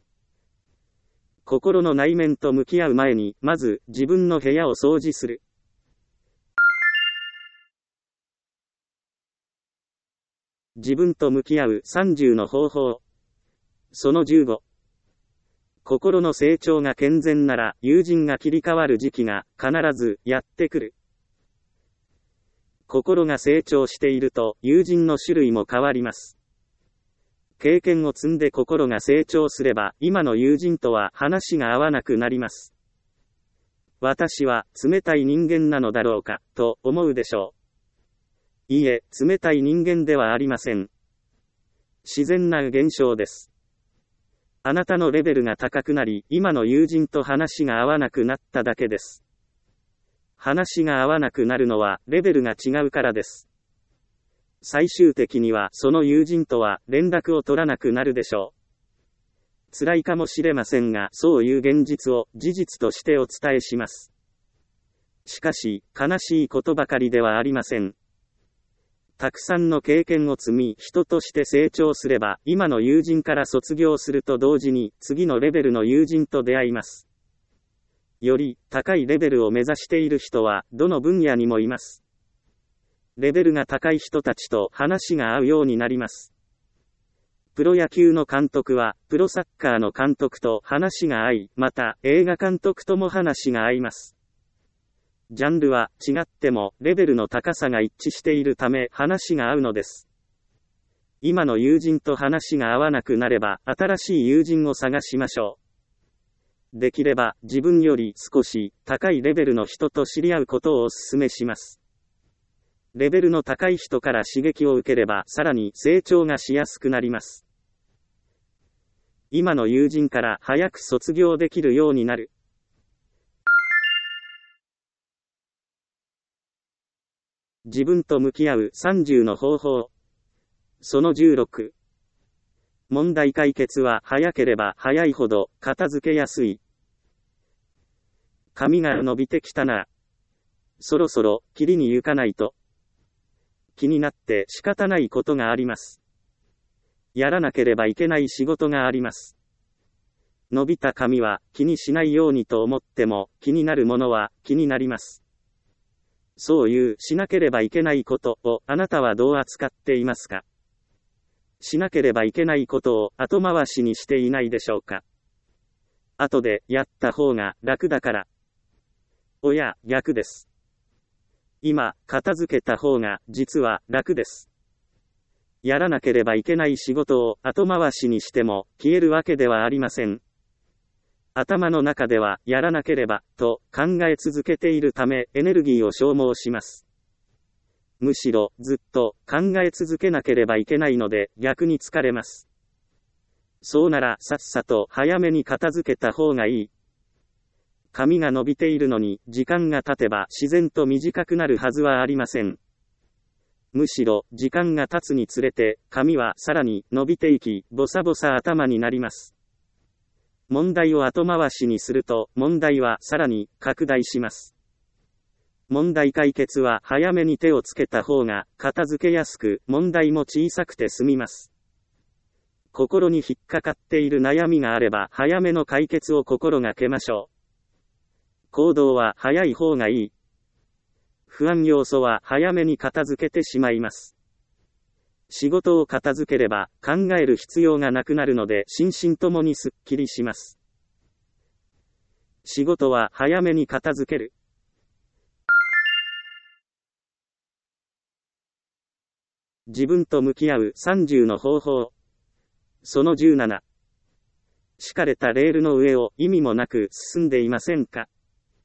心の内面と向き合う前に、まず自分の部屋を掃除する。自分と向き合うさんじゅうの方法。そのじゅうご。心の成長が健全なら、友人が切り替わる時期が必ずやってくる。心が成長していると、友人の種類も変わります。経験を積んで心が成長すれば、今の友人とは話が合わなくなります。私は冷たい人間なのだろうか、と思うでしょう。いいえ、冷たい人間ではありません。自然な現象です。あなたのレベルが高くなり、今の友人と話が合わなくなっただけです。話が合わなくなるのは、レベルが違うからです。最終的にはその友人とは連絡を取らなくなるでしょう。辛いかもしれませんが、そういう現実を事実としてお伝えします。しかし、悲しいことばかりではありません。たくさんの経験を積み、人として成長すれば、今の友人から卒業すると同時に、次のレベルの友人と出会います。より高いレベルを目指している人は、どの分野にもいます。レベルが高い人たちと話が合うようになります。プロ野球の監督は、プロサッカーの監督と話が合い、また映画監督とも話が合います。ジャンルは違っても、レベルの高さが一致しているため話が合うのです。 今の友人と話が合わなくなれば、新しい友人を探しましょう。できれば、自分より少し高いレベルの人と知り合うことをお勧めします。レベルの高い人から刺激を受ければ、さらに成長がしやすくなります。今の友人から早く卒業できるようになる。自分と向き合うさんじゅうの方法。そのじゅうろく。問題解決は早ければ早いほど片付けやすい。髪が伸びてきたな。そろそろ切りに行かないと。気になって仕方ないことがあります。やらなければいけない仕事があります。伸びた髪は気にしないようにと思っても、気になるものは気になります。そういうしなければいけないことをあなたはどう扱っていますか？しなければいけないことを後回しにしていないでしょうか？後でやった方が楽だから。おや、逆です。今、片付けた方が実は楽です。やらなければいけない仕事を後回しにしても消えるわけではありません。頭の中ではやらなければと考え続けているためエネルギーを消耗します。むしろずっと考え続けなければいけないので逆に疲れます。そうならさっさと早めに片付けた方がいい。髪が伸びているのに時間が経てば自然と短くなるはずはありません。むしろ時間が経つにつれて髪はさらに伸びていき、ボサボサ頭になります。問題を後回しにすると問題はさらに拡大します。問題解決は早めに手をつけた方が片付けやすく、問題も小さくて済みます。心に引っかかっている悩みがあれば早めの解決を心がけましょう。行動は早い方がいい。不安要素は早めに片付けてしまいます。仕事を片付ければ考える必要がなくなるので心身ともにすっきりします。仕事は早めに片付ける。自分と向き合うさんじゅうの方法。そのじゅうなな。敷かれたレールの上を意味もなく進んでいませんか？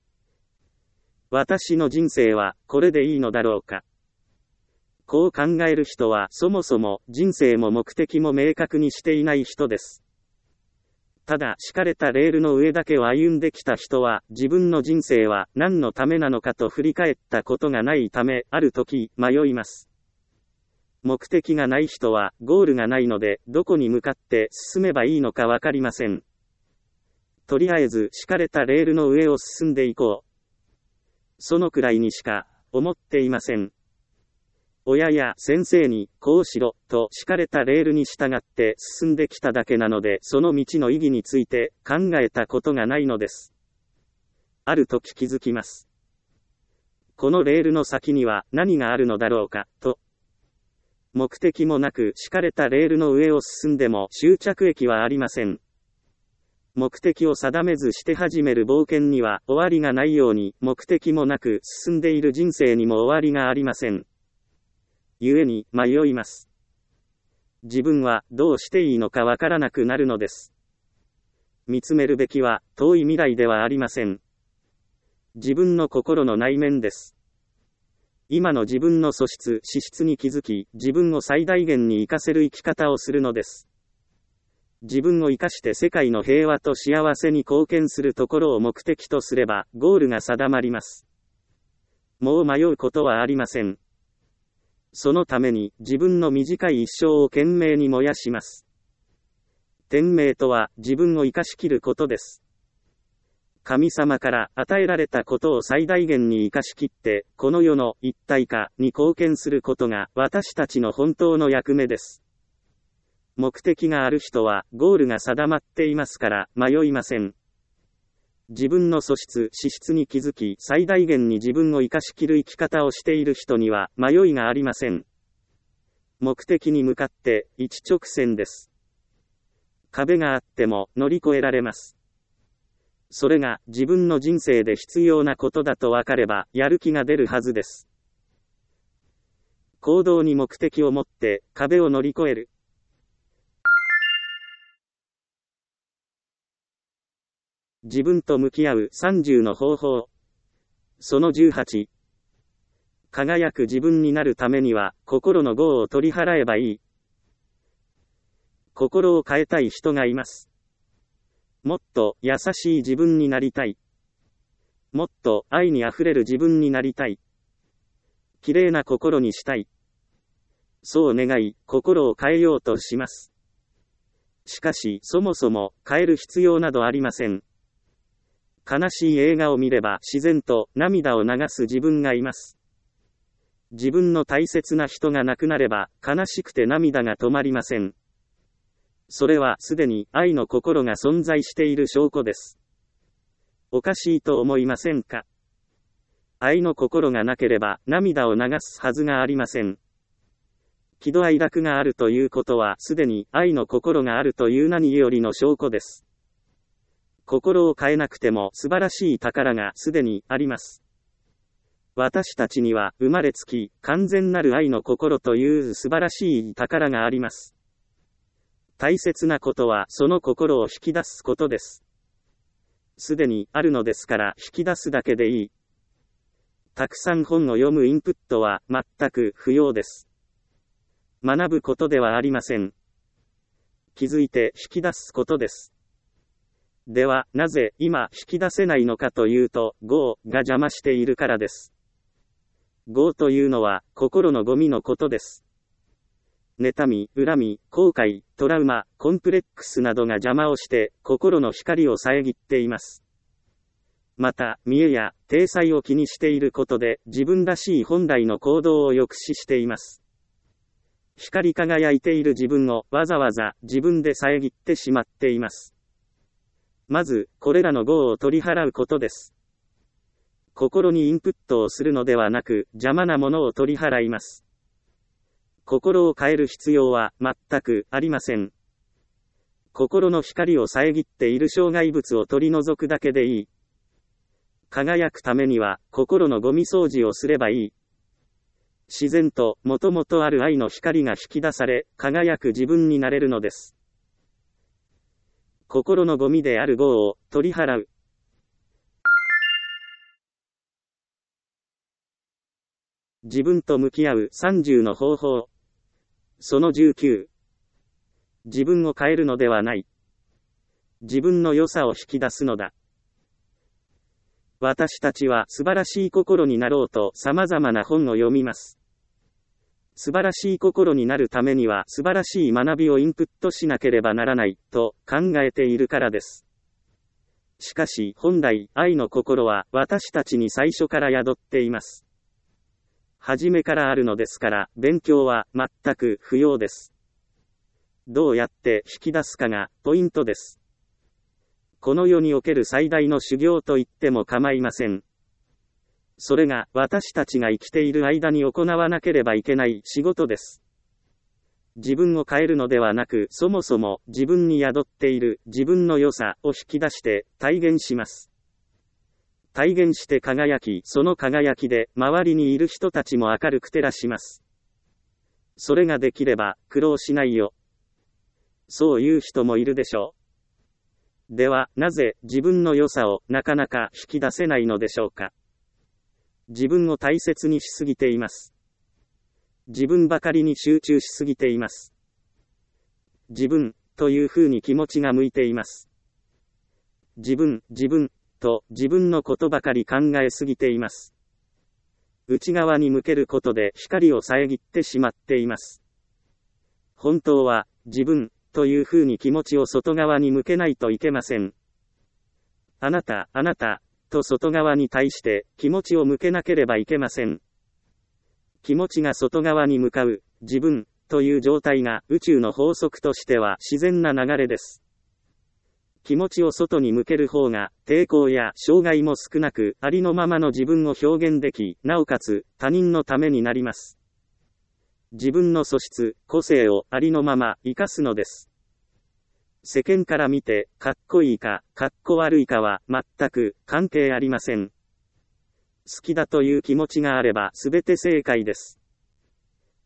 私の人生はこれでいいのだろうか。こう考える人はそもそも人生も目的も明確にしていない人です。ただ敷かれたレールの上だけを歩んできた人は自分の人生は何のためなのかと振り返ったことがないため、ある時迷います。目的がない人はゴールがないのでどこに向かって進めばいいのかわかりません。とりあえず敷かれたレールの上を進んでいこう。そのくらいにしか思っていません。親や先生にこうしろと敷かれたレールに従って進んできただけなので、その道の意義について考えたことがないのです。ある時気づきます。このレールの先には何があるのだろうかと。目的もなく敷かれたレールの上を進んでも終着駅はありません。目的を定めずして始める冒険には終わりがないように、目的もなく進んでいる人生にも終わりがありません。故に迷います。自分はどうしていいのかわからなくなるのです。見つめるべきは遠い未来ではありません。自分の心の内面です。今の自分の素質、資質に気づき、自分を最大限に活かせる生き方をするのです。自分を生かして世界の平和と幸せに貢献するところを目的とすれば、ゴールが定まります。もう迷うことはありません。そのために自分の短い一生を懸命に燃やします。天命とは自分を生かしきることです。神様から与えられたことを最大限に生かしきって、この世の一体化に貢献することが私たちの本当の役目です。目的がある人はゴールが定まっていますから迷いません。自分の素質、資質に気づき、最大限に自分を生かしきる生き方をしている人には迷いがありません。目的に向かって一直線です。壁があっても乗り越えられます。それが自分の人生で必要なことだと分かればやる気が出るはずです。 行動に目的を持って壁を乗り越える。自分と向き合うさんじゅうの方法。そのじゅうはち。輝く自分になるためには、心の業を取り払えばいい。心を変えたい人がいます。もっと優しい自分になりたい。もっと愛にあふれる自分になりたい。綺麗な心にしたい。そう願い、心を変えようとします。しかし、そもそも変える必要などありません。悲しい映画を見れば自然と涙を流す自分がいます。自分の大切な人が亡くなれば悲しくて涙が止まりません。それはすでに愛の心が存在している証拠です。おかしいと思いませんか？愛の心がなければ涙を流すはずがありません。喜怒哀楽があるということはすでに愛の心があるという何よりの証拠です。心を変えなくても素晴らしい宝がすでにあります。私たちには生まれつき完全なる愛の心という素晴らしい宝があります。大切なことはその心を引き出すことです。すでにあるのですから引き出すだけでいい。たくさん本を読むインプットは全く不要です。学ぶことではありません。気づいて引き出すことです。では、なぜ今引き出せないのかというと、業が邪魔しているからです。業というのは心のゴミのことです。妬み、恨み、後悔、トラウマ、コンプレックスなどが邪魔をして心の光を遮っています。また、見栄や体裁を気にしていることで自分らしい本来の行動を抑止しています。光り輝いている自分をわざわざ自分で遮ってしまっています。まず、これらの業を取り払うことです。心にインプットをするのではなく、邪魔なものを取り払います。心を変える必要は全くありません。心の光を遮っている障害物を取り除くだけでいい。輝くためには、心のゴミ掃除をすればいい。自然と、もともとある愛の光が引き出され、輝く自分になれるのです。心のゴミである業を取り払う。自分と向き合うさんじゅうの方法。そのじゅうきゅう。自分を変えるのではない。自分の良さを引き出すのだ。私たちは素晴らしい心になろうと様々な本を読みます。素晴らしい心になるためには素晴らしい学びをインプットしなければならないと考えているからです。しかし本来愛の心は私たちに最初から宿っています。初めからあるのですから勉強は全く不要です。どうやって引き出すかがポイントです。この世における最大の修行と言っても構いません。それが私たちが生きている間に行わなければいけない仕事です。自分を変えるのではなく、そもそも自分に宿っている自分の良さを引き出して体現します。体現して輝き、その輝きで周りにいる人たちも明るく照らします。それができれば苦労しないよ。そういう人もいるでしょう。では、なぜ自分の良さをなかなか引き出せないのでしょうか。自分を大切にしすぎています。自分ばかりに集中しすぎています。自分という風に気持ちが向いています。自分、自分と自分のことばかり考えすぎています。内側に向けることで光を遮ってしまっています。本当は自分という風に気持ちを外側に向けないといけません。あなた、あなたと外側に対して気持ちを向けなければいけません。気持ちが外側に向かう自分という状態が宇宙の法則としては自然な流れです。気持ちを外に向ける方が抵抗や障害も少なく、ありのままの自分を表現でき、なおかつ他人のためになります。自分の素質、個性をありのまま生かすのです。世間から見て、かっこいいか、かっこ悪いかは全く関係ありません。好きだという気持ちがあれば全て正解です。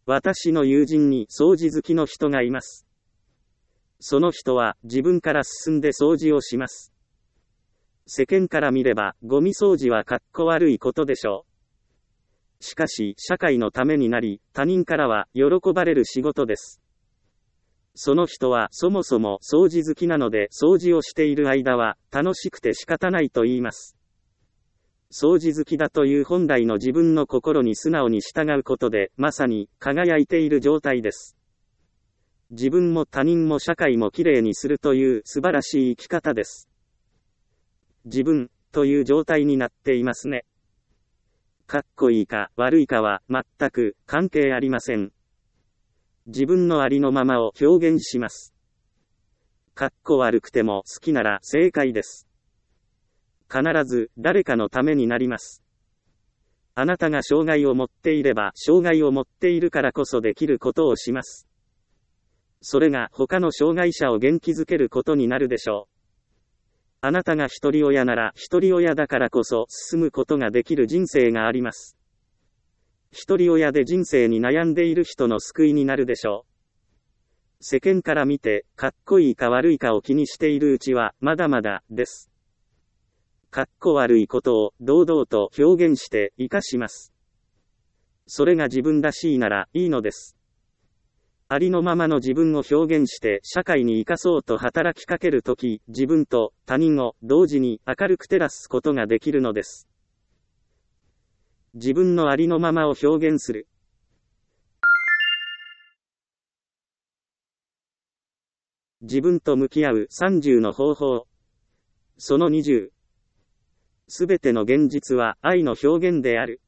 私の友人に掃除好きの人がいます。その人は自分から進んで掃除をします。世間から見れば、ゴミ掃除はかっこ悪いことでしょう。しかし、社会のためになり、他人からは喜ばれる仕事です。その人はそもそも掃除好きなので、掃除をしている間は楽しくて仕方ないと言います。掃除好きだという本来の自分の心に素直に従うことで、まさに輝いている状態です。自分も他人も社会もきれいにするという素晴らしい生き方です。自分という状態になっていますね。かっこいいか悪いかは全く関係ありません。自分のありのままを表現します。かっこ悪くても好きなら正解です。必ず誰かのためになります。あなたが障害を持っていれば、障害を持っているからこそできることをします。それが他の障害者を元気づけることになるでしょう。あなたが一人親なら、一人親だからこそ進むことができる人生があります。一人親で人生に悩んでいる人の救いになるでしょう。世間から見て、かっこいいか悪いかを気にしているうちは、まだまだです。かっこ悪いことを堂々と表現して生かします。それが自分らしいならいいのです。ありのままの自分を表現して社会に生かそうと働きかけるとき、自分と他人を同時に明るく照らすことができるのです。自分のありのままを表現する。自分と向き合うさんじゅうの方法。そのにじゅう。すべての現実は愛の表現である。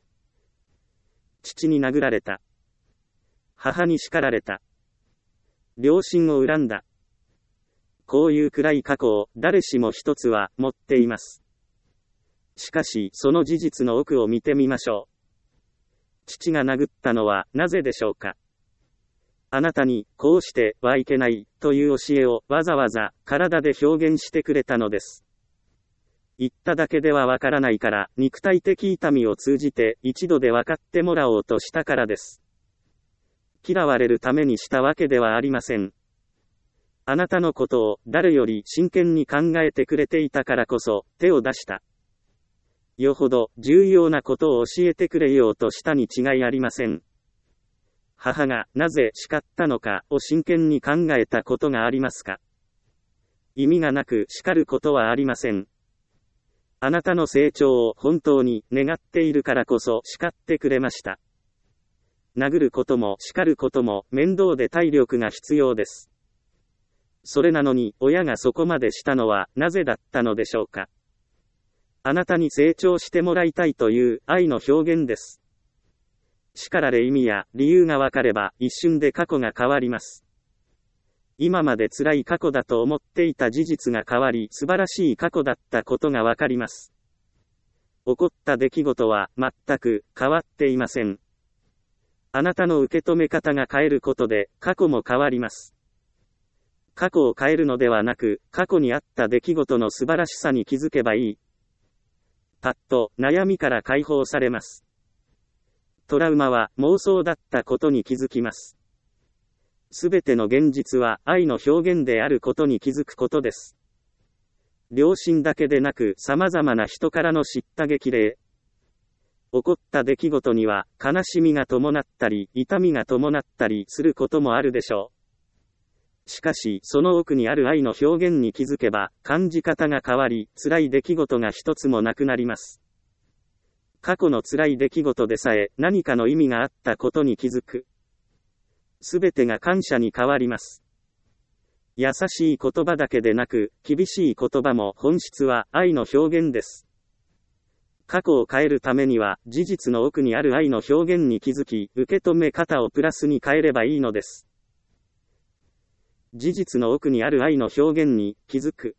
父に殴られた。母に叱られた。両親を恨んだ。こういう暗い過去を誰しも一つは持っています。しかし、その事実の奥を見てみましょう。父が殴ったのはなぜでしょうか。あなたにこうしてはいけないという教えをわざわざ体で表現してくれたのです。言っただけではわからないから、肉体的痛みを通じて一度で分かってもらおうとしたからです。嫌われるためにしたわけではありません。あなたのことを誰より真剣に考えてくれていたからこそ手を出した。よほど重要なことを教えてくれようとしたに違いありません。母がなぜ叱ったのかを真剣に考えたことがありますか。意味がなく叱ることはありません。あなたの成長を本当に願っているからこそ叱ってくれました。殴ることも叱ることも面倒で体力が必要です。それなのに親がそこまでしたのはなぜだったのでしょうか。あなたに成長してもらいたいという愛の表現です。叱られ意味や理由がわかれば一瞬で過去が変わります。今まで辛い過去だと思っていた事実が変わり、素晴らしい過去だったことがわかります。起こった出来事は全く変わっていません。あなたの受け止め方が変えることで過去も変わります。過去を変えるのではなく、過去にあった出来事の素晴らしさに気づけばいい。パッと悩みから解放されます。トラウマは妄想だったことに気づきます。すべての現実は愛の表現であることに気づくことです。両親だけでなく様々な人からの叱咤激励。起こった出来事には悲しみが伴ったり痛みが伴ったりすることもあるでしょう。しかしその奥にある愛の表現に気づけば感じ方が変わり辛い出来事が一つもなくなります。過去の辛い出来事でさえ何かの意味があったことに気づく。すべてが感謝に変わります。優しい言葉だけでなく厳しい言葉も本質は愛の表現です。過去を変えるためには事実の奥にある愛の表現に気づき受け止め方をプラスに変えればいいのです。事実の奥にある愛の表現に気づく。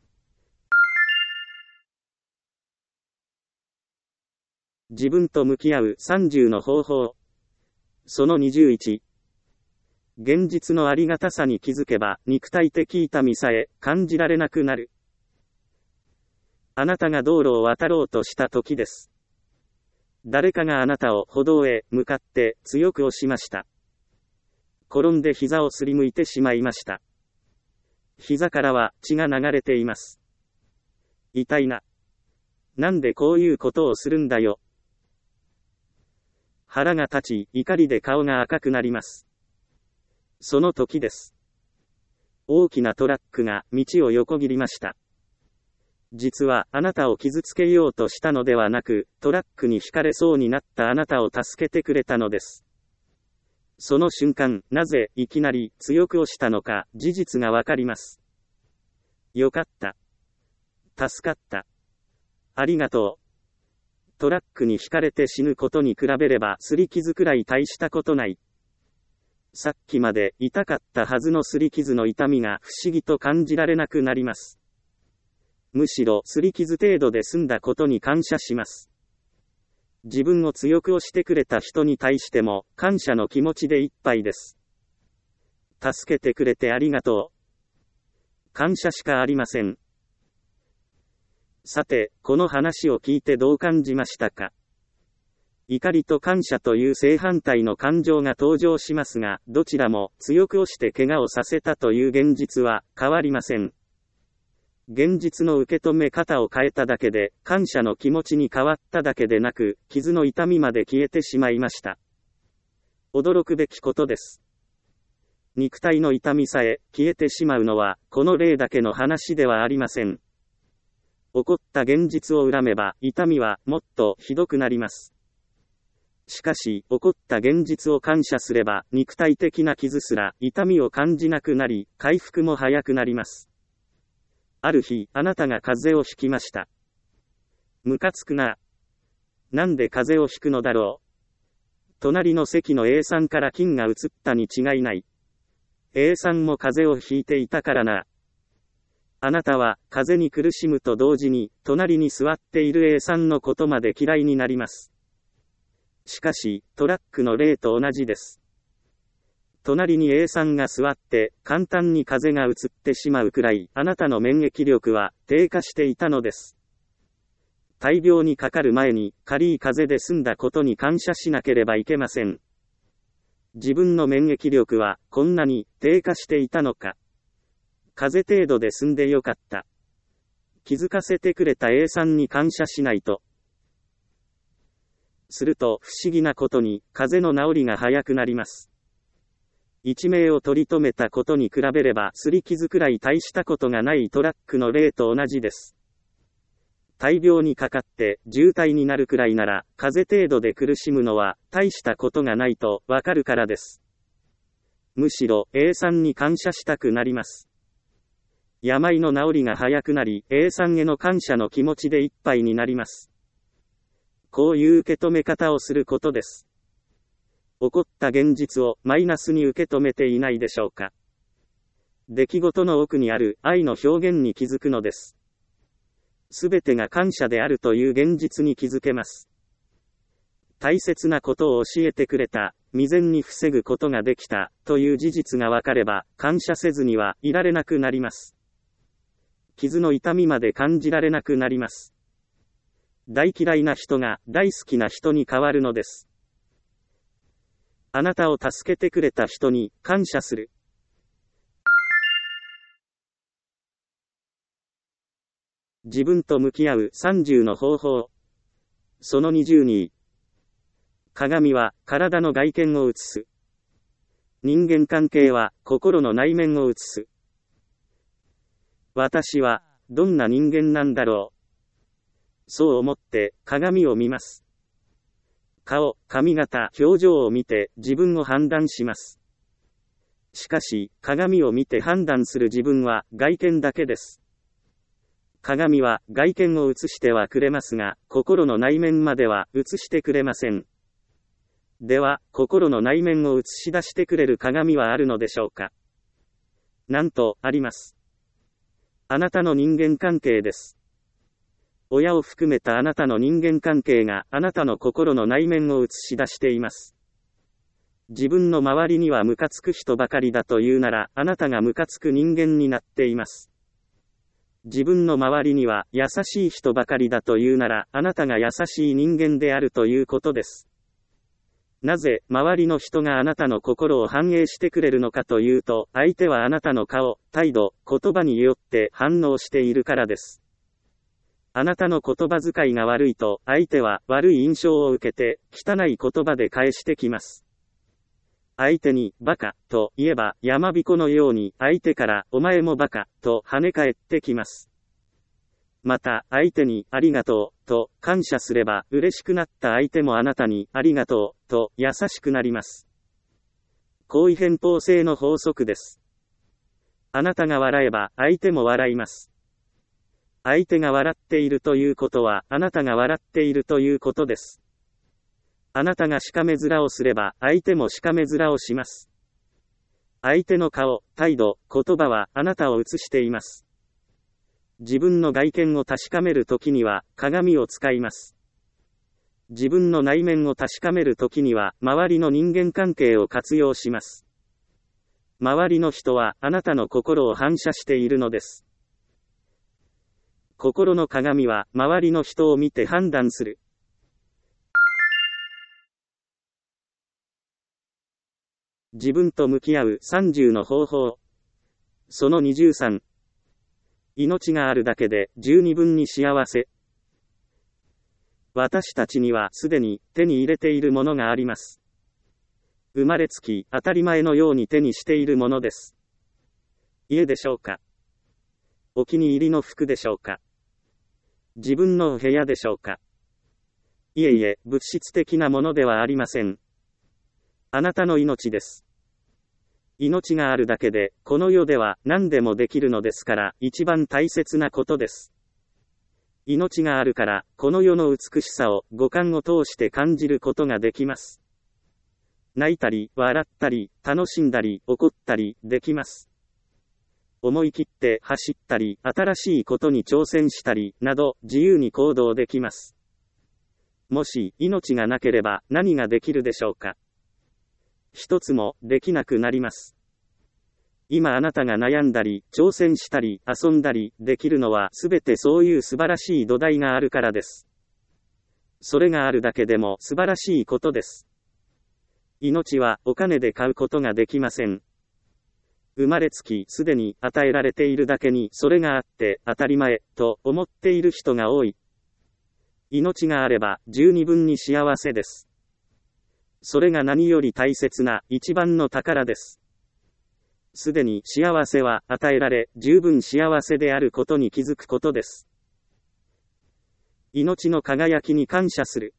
自分と向き合うさんじゅうの方法。そのにじゅういち。現実のありがたさに気づけば肉体的痛みさえ感じられなくなる。あなたが道路を渡ろうとした時です。 誰かがあなたを歩道へ向かって強く押しました。転んで膝をすりむいてしまいました。膝からは血が流れています。痛いな。なんでこういうことをするんだよ。腹が立ち、怒りで顔が赤くなります。その時です。大きなトラックが道を横切りました。実はあなたを傷つけようとしたのではなく、トラックにひかれそうになったあなたを助けてくれたのです。その瞬間、なぜいきなり強く押したのか、事実がわかります。よかった。助かった。ありがとう。トラックにひかれて死ぬことに比べれば擦り傷くらい大したことない。さっきまで痛かったはずの擦り傷の痛みが不思議と感じられなくなります。むしろ擦り傷程度で済んだことに感謝します。自分を強く押してくれた人に対しても感謝の気持ちでいっぱいです。助けてくれてありがとう。感謝しかありません。さて、この話を聞いてどう感じましたか？怒りと感謝という正反対の感情が登場しますが、どちらも強く押して怪我をさせたという現実は変わりません。現実の受け止め方を変えただけで、感謝の気持ちに変わっただけでなく、傷の痛みまで消えてしまいました。驚くべきことです。肉体の痛みさえ消えてしまうのは、この例だけの話ではありません。起こった現実を恨めば、痛みはもっとひどくなります。しかし、起こった現実を感謝すれば、肉体的な傷すら痛みを感じなくなり、回復も早くなります。ある日、あなたが風邪をひきました。ムカつくな。なんで風邪をひくのだろう。隣の席の A さんから菌が移ったに違いない。A さんも風邪をひいていたからな。あなたは、風邪に苦しむと同時に、隣に座っている A さんのことまで嫌いになります。しかし、トラックの例と同じです。隣に A さんが座って、簡単に風邪が移ってしまうくらい、あなたの免疫力は低下していたのです。大病にかかる前に、軽い風邪で済んだことに感謝しなければいけません。自分の免疫力は、こんなに低下していたのか。風邪程度で済んでよかった。気づかせてくれた A さんに感謝しないと。すると、不思議なことに、風邪の治りが早くなります。一命を取り留めたことに比べれば、擦り傷くらい大したことがないトラックの例と同じです。大病にかかって、重体になるくらいなら、風邪程度で苦しむのは、大したことがないと、わかるからです。むしろ、A さんに感謝したくなります。病の治りが早くなり、A さんへの感謝の気持ちでいっぱいになります。こういう受け止め方をすることです。起こった現実をマイナスに受け止めていないでしょうか。出来事の奥にある愛の表現に気づくのです。すべてが感謝であるという現実に気づけます。大切なことを教えてくれた、未然に防ぐことができた、という事実がわかれば、感謝せずにはいられなくなります。傷の痛みまで感じられなくなります。大嫌いな人が大好きな人に変わるのです。あなたを助けてくれた人に感謝する。自分と向き合うさんじゅうの方法。そのにじゅうに。鏡は体の外見を映す。人間関係は心の内面を映す。私はどんな人間なんだろう。そう思って鏡を見ます。顔、髪型、表情を見て自分を判断します。しかし、鏡を見て判断する自分は外見だけです。鏡は外見を映してはくれますが、心の内面までは映してくれません。では、心の内面を映し出してくれる鏡はあるのでしょうか。なんと、あります。あなたの人間関係です。親を含めたあなたの人間関係があなたの心の内面を映し出しています。自分の周りにはムカつく人ばかりだというなら、あなたがムカつく人間になっています。 自分の周りには優しい人ばかりだというなら、あなたが優しい人間であるということです。なぜ、周りの人があなたの心を反映してくれるのかというと、相手はあなたの顔、態度、言葉によって反応しているからです。あなたの言葉遣いが悪いと、相手は悪い印象を受けて、汚い言葉で返してきます。相手に、バカ、と言えば、山彦のように、相手から、お前もバカ、と跳ね返ってきます。また、相手に、ありがとう、と、感謝すれば、嬉しくなった相手もあなたに、ありがとう、と、優しくなります。行為偏方性の法則です。あなたが笑えば、相手も笑います。相手が笑っているということは、あなたが笑っているということです。あなたがしかめ面をすれば、相手もしかめ面をします。相手の顔、態度、言葉は、あなたを映しています。自分の外見を確かめるときには、鏡を使います。自分の内面を確かめるときには、周りの人間関係を活用します。周りの人は、あなたの心を反射しているのです。心の鏡は、周りの人を見て判断する。自分と向き合うさんじゅうの方法。そのにじゅうさん。命があるだけで十二分に幸せ。私たちにはすでに手に入れているものがあります。生まれつき当たり前のように手にしているものです。家でしょうか？お気に入りの服でしょうか？自分の部屋でしょうか？いえいえ、物質的なものではありません。あなたの命です。命があるだけで、この世では何でもできるのですから、一番大切なことです。命があるから、この世の美しさを五感を通して感じることができます。泣いたり、笑ったり、楽しんだり、怒ったり、できます。思い切って走ったり、新しいことに挑戦したり、など、自由に行動できます。もし、命がなければ、何ができるでしょうか？一つも、できなくなります。今あなたが悩んだり、挑戦したり、遊んだり、できるのは、すべてそういう素晴らしい土台があるからです。それがあるだけでも、素晴らしいことです。命は、お金で買うことができません。生まれつき、すでに、与えられているだけに、それがあって、当たり前、と思っている人が多い。命があれば、十二分に幸せです。それが何より大切な、一番の宝です。すでに幸せは与えられ、十分幸せであることに気づくことです。命の輝きに感謝する。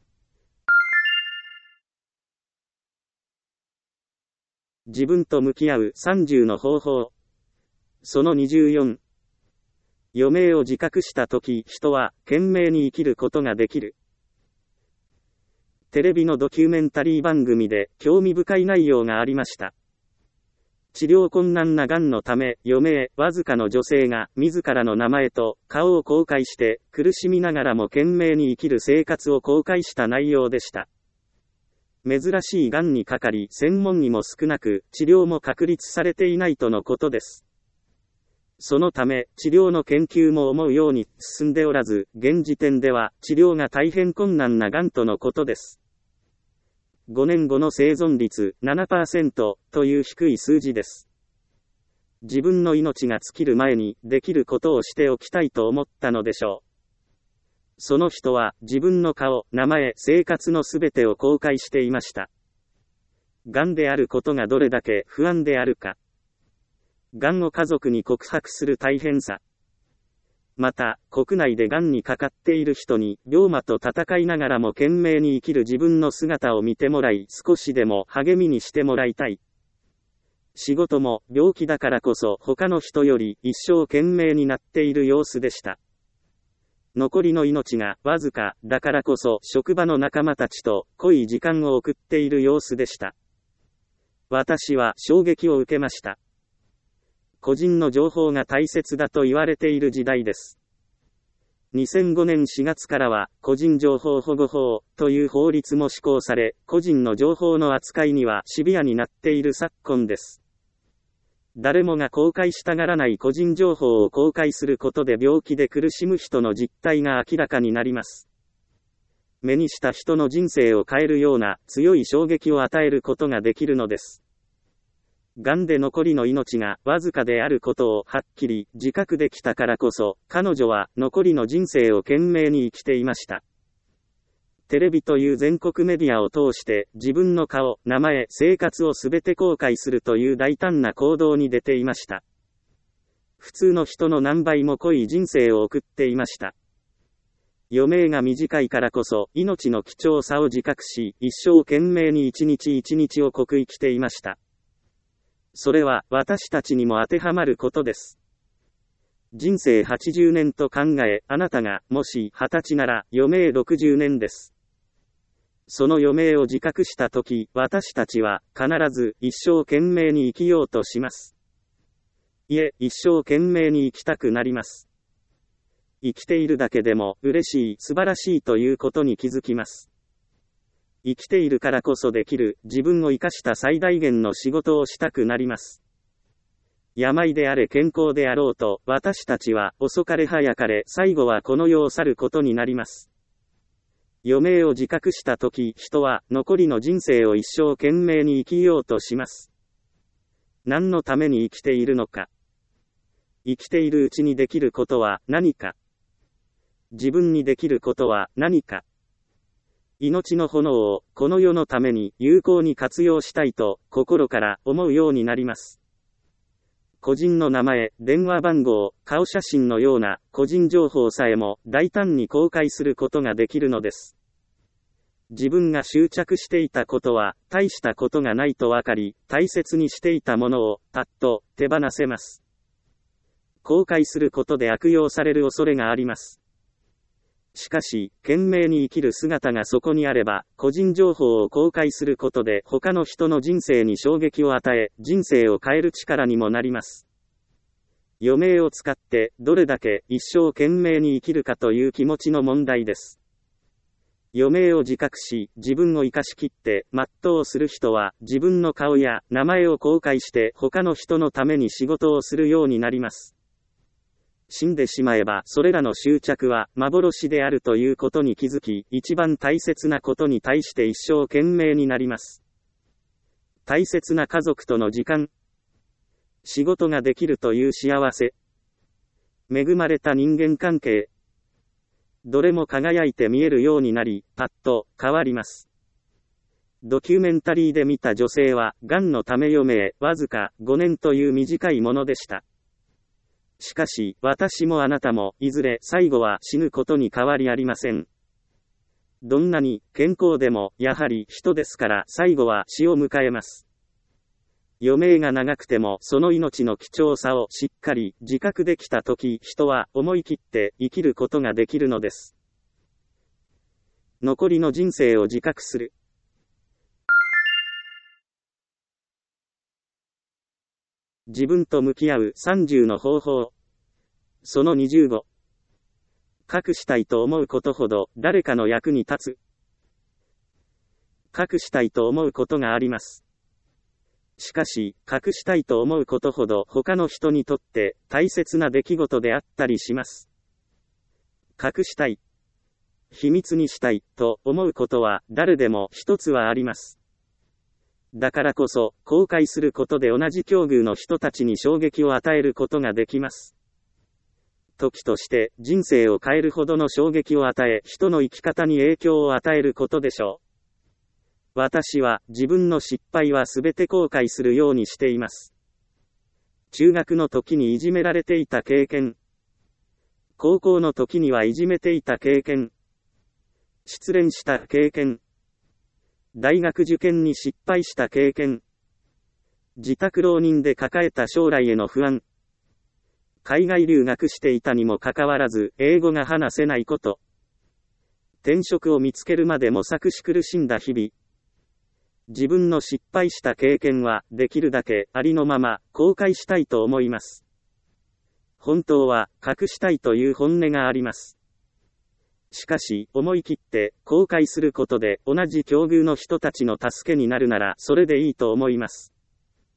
自分と向き合うさんじゅうの方法。そのにじゅうよん。余命を自覚したとき、人は懸命に生きることができる。テレビのドキュメンタリー番組で興味深い内容がありました。治療困難ながんのため、余命わずかの女性が自らの名前と顔を公開して苦しみながらも懸命に生きる生活を公開した内容でした。珍しいがんにかかり、専門医も少なく、治療も確立されていないとのことです。そのため、治療の研究も思うように進んでおらず、現時点では治療が大変困難ながんとのことです。ごねんごの生存率 ななパーセント という低い数字です。自分の命が尽きる前にできることをしておきたいと思ったのでしょう。その人は自分の顔、名前、生活のすべてを公開していました。がんであることがどれだけ不安であるか。がんを家族に告白する大変さ。また、国内でがんにかかっている人に、病魔と戦いながらも懸命に生きる自分の姿を見てもらい、少しでも励みにしてもらいたい。仕事も、病気だからこそ他の人より一生懸命になっている様子でした。残りの命がわずかだからこそ職場の仲間たちと濃い時間を送っている様子でした。私は衝撃を受けました。個人の情報が大切だと言われている時代です。にせんごねんしがつからは個人情報保護法という法律も施行され、個人の情報の扱いにはシビアになっている昨今です。 誰もが公開したがらない個人情報を公開することで病気で苦しむ人の実態が明らかになります。目にした人の人生を変えるような強い衝撃を与えることができるのです。癌で残りの命がわずかであることをはっきり自覚できたからこそ、彼女は残りの人生を懸命に生きていました。テレビという全国メディアを通して自分の顔、名前、生活をすべて公開するという大胆な行動に出ていました。普通の人の何倍も濃い人生を送っていました。余命が短いからこそ命の貴重さを自覚し、一生懸命に一日一日を濃く生きていました。それは私たちにも当てはまることです。人生はちじゅうねんと考え、あなたがもしはたちなら余命ろくじゅうねんです。その余命を自覚したとき、私たちは必ず一生懸命に生きようとします。いえ、一生懸命に生きたくなります。生きているだけでも嬉しい、素晴らしいということに気づきます。生きているからこそできる、自分を生かした最大限の仕事をしたくなります。病であれ健康であろうと、私たちは遅かれ早かれ最後はこの世を去ることになります。余命を自覚したとき、人は残りの人生を一生懸命に生きようとします。何のために生きているのか。生きているうちにできることは何か。自分にできることは何か。命の炎をこの世のために有効に活用したいと心から思うようになります。個人の名前、電話番号、顔写真のような個人情報さえも大胆に公開することができるのです。自分が執着していたことは大したことがないとわかり、大切にしていたものをパッと手放せます。公開することで悪用される恐れがあります。しかし、懸命に生きる姿がそこにあれば、個人情報を公開することで他の人の人生に衝撃を与え、人生を変える力にもなります。余命を使って、どれだけ一生懸命に生きるかという気持ちの問題です。余命を自覚し、自分を生かしきって、全うする人は、自分の顔や名前を公開して、他の人のために仕事をするようになります。死んでしまえば、それらの執着は幻であるということに気づき、一番大切なことに対して一生懸命になります。大切な家族との時間、仕事ができるという幸せ、恵まれた人間関係、どれも輝いて見えるようになり、パッと変わります。ドキュメンタリーで見た女性は、癌のため余命、わずかごねんという短いものでした。しかし、私もあなたも、いずれ最後は死ぬことに変わりありません。どんなに健康でも、やはり人ですから最後は死を迎えます。余命が長くても、その命の貴重さをしっかり自覚できたとき、人は思い切って生きることができるのです。残りの人生を自覚する。自分と向き合うさんじゅうの方法。そのにじゅうご。隠したいと思うことほど誰かの役に立つ。隠したいと思うことがあります。しかし、隠したいと思うことほど他の人にとって大切な出来事であったりします。隠したい、秘密にしたいと思うことは誰でも一つはあります。だからこそ、公開することで同じ境遇の人たちに衝撃を与えることができます。時として人生を変えるほどの衝撃を与え、人の生き方に影響を与えることでしょう。私は自分の失敗はすべて後悔するようにしています。中学の時にいじめられていた経験。高校の時にはいじめていた経験。失恋した経験。大学受験に失敗した経験。自宅浪人で抱えた将来への不安。海外留学していたにもかかわらず、英語が話せないこと。転職を見つけるまで模索し苦しんだ日々。自分の失敗した経験は、できるだけありのまま公開したいと思います。本当は隠したいという本音があります。しかし、思い切って公開することで同じ境遇の人たちの助けになるならそれでいいと思います。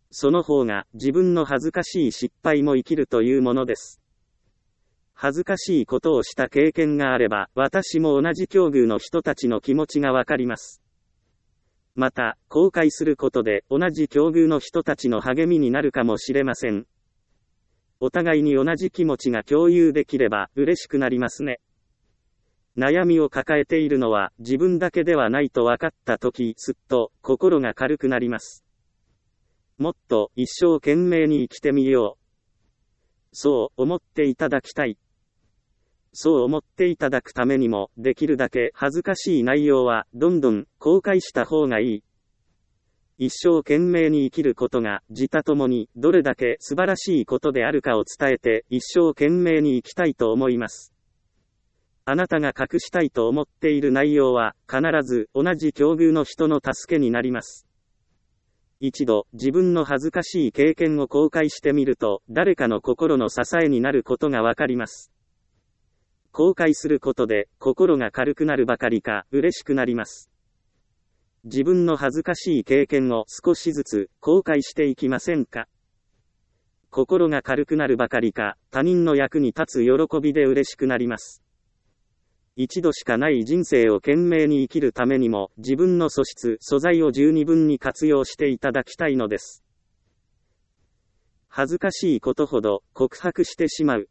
その方が自分の恥ずかしい失敗も生きるというものです。恥ずかしいことをした経験があれば、私も同じ境遇の人たちの気持ちがわかります。また、後悔することで同じ境遇の人たちの励みになるかもしれません。お互いに同じ気持ちが共有できれば嬉しくなりますね。悩みを抱えているのは自分だけではないと分かったとき、すっと心が軽くなります。もっと一生懸命に生きてみよう。そう思っていただきたい。そう思っていただくためにも、できるだけ恥ずかしい内容はどんどん公開した方がいい。一生懸命に生きることが自他ともにどれだけ素晴らしいことであるかを伝えて一生懸命に生きたいと思います。あなたが隠したいと思っている内容は必ず同じ境遇の人の助けになります。一度自分の恥ずかしい経験を公開してみると誰かの心の支えになることがわかります。公開することで心が軽くなるばかりか嬉しくなります。自分の恥ずかしい経験を少しずつ公開していきませんか？心が軽くなるばかりか他人の役に立つ喜びで嬉しくなります。一度しかない人生を懸命に生きるためにも自分の素質、素材を十二分に活用していただきたいのです。恥ずかしいことほど告白してしまう。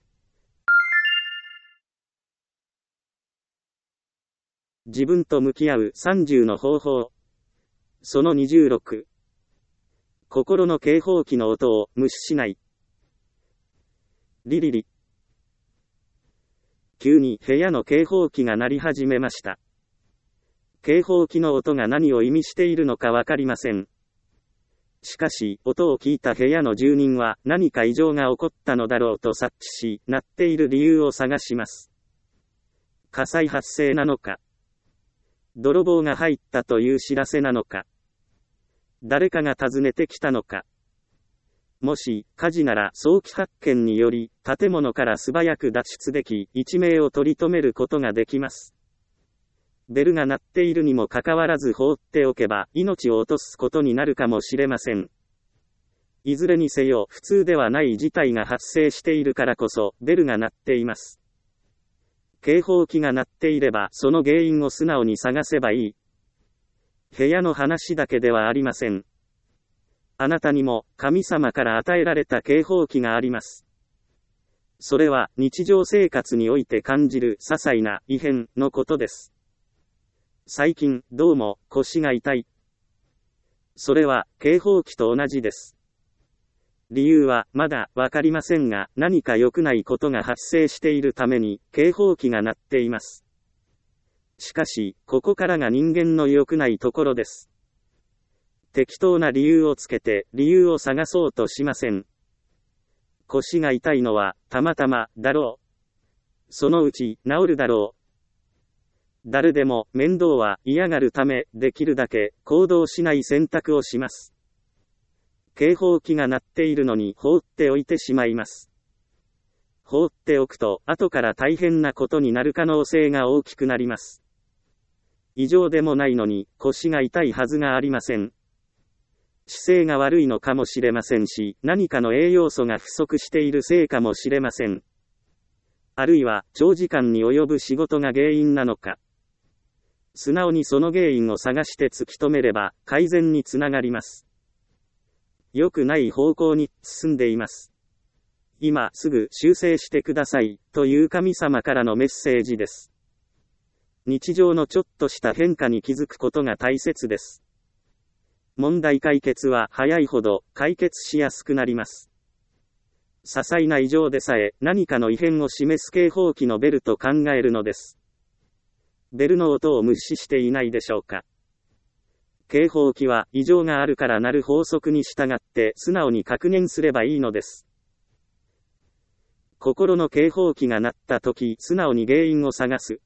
自分と向き合うさんじゅうの方法。そのにじゅうろく。心の警報器の音を無視しない。リリリ。急に部屋の警報器が鳴り始めました。警報器の音が何を意味しているのかわかりません。しかし、音を聞いた部屋の住人は何か異常が起こったのだろうと察知し、鳴っている理由を探します。火災発生なのか。泥棒が入ったという知らせなのか。誰かが訪ねてきたのか。もし、火事なら早期発見により、建物から素早く脱出でき、一命を取り留めることができます。ベルが鳴っているにもかかわらず放っておけば、命を落とすことになるかもしれません。いずれにせよ、普通ではない事態が発生しているからこそ、ベルが鳴っています。警報器が鳴っていればその原因を素直に探せばいい。部屋の話だけではありません。あなたにも神様から与えられた警報器があります。それは日常生活において感じる些細な異変のことです。最近どうも腰が痛い。それは警報器と同じです。理由はまだわかりませんが、何か良くないことが発生しているために警報器が鳴っています。しかし、ここからが人間の良くないところです。適当な理由をつけて理由を探そうとしません。腰が痛いのはたまたまだろう。そのうち治るだろう。誰でも面倒は嫌がるため、できるだけ行動しない選択をします。警報器が鳴っているのに放っておいてしまいます。放っておくと後から大変なことになる可能性が大きくなります。異常でもないのに腰が痛いはずがありません。姿勢が悪いのかもしれませんし、何かの栄養素が不足しているせいかもしれません。あるいは長時間に及ぶ仕事が原因なのか。素直にその原因を探して突き止めれば改善につながります。良くない方向に進んでいます。今すぐ修正してくださいという神様からのメッセージです。日常のちょっとした変化に気づくことが大切です。問題解決は早いほど解決しやすくなります。些細な異常でさえ何かの異変を示す警報器のベルと考えるのです。ベルの音を無視していないでしょうか。警報器は異常があるから鳴る法則に従って素直に確認すればいいのです。心の警報器が鳴ったとき、素直に原因を探す。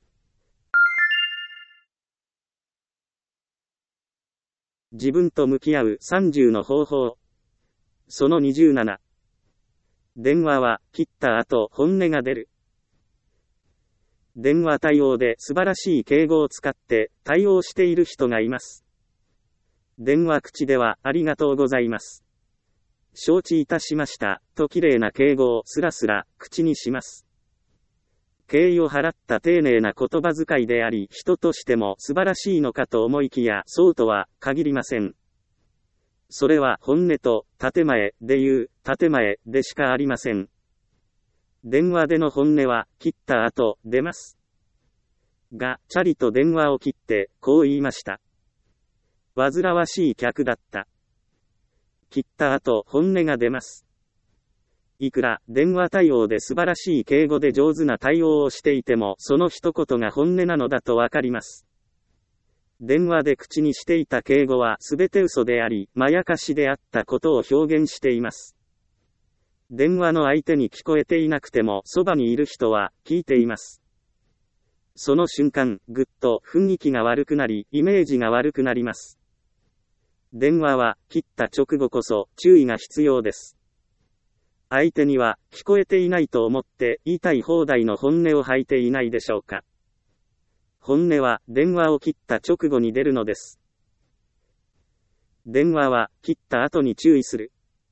自分と向き合うさんじゅうの方法。そのにじゅうなな。電話は切った後本音が出る。電話対応で素晴らしい敬語を使って対応している人がいます。 電話口ではありがとうございます。承知いたしました、と綺麗な敬語をスラスラ口にします。敬意を払った丁寧な言葉遣いであり、人としても素晴らしいのかと思いきや、そうとは限りません。それは本音と建前でいう建前でしかありません。電話での本音は切った後出ます。が、チャリと電話を切ってこう言いました。煩わしい客だった。切った後本音が出ます。いくら電話対応で素晴らしい敬語で上手な対応をしていても、その一言が本音なのだとわかります。電話で口にしていた敬語はすべて嘘であり、まやかしであったことを表現しています。電話の相手に聞こえていなくても、そばにいる人は聞いています。その瞬間、ぐっと雰囲気が悪くなり、イメージが悪くなります。電話は切った直後こそ注意が必要です。相手には聞こえていないと思って言いたい放題の本音を吐いていないでしょうか。本音は電話を切った直後に出るのです。電話は切った後に注意する。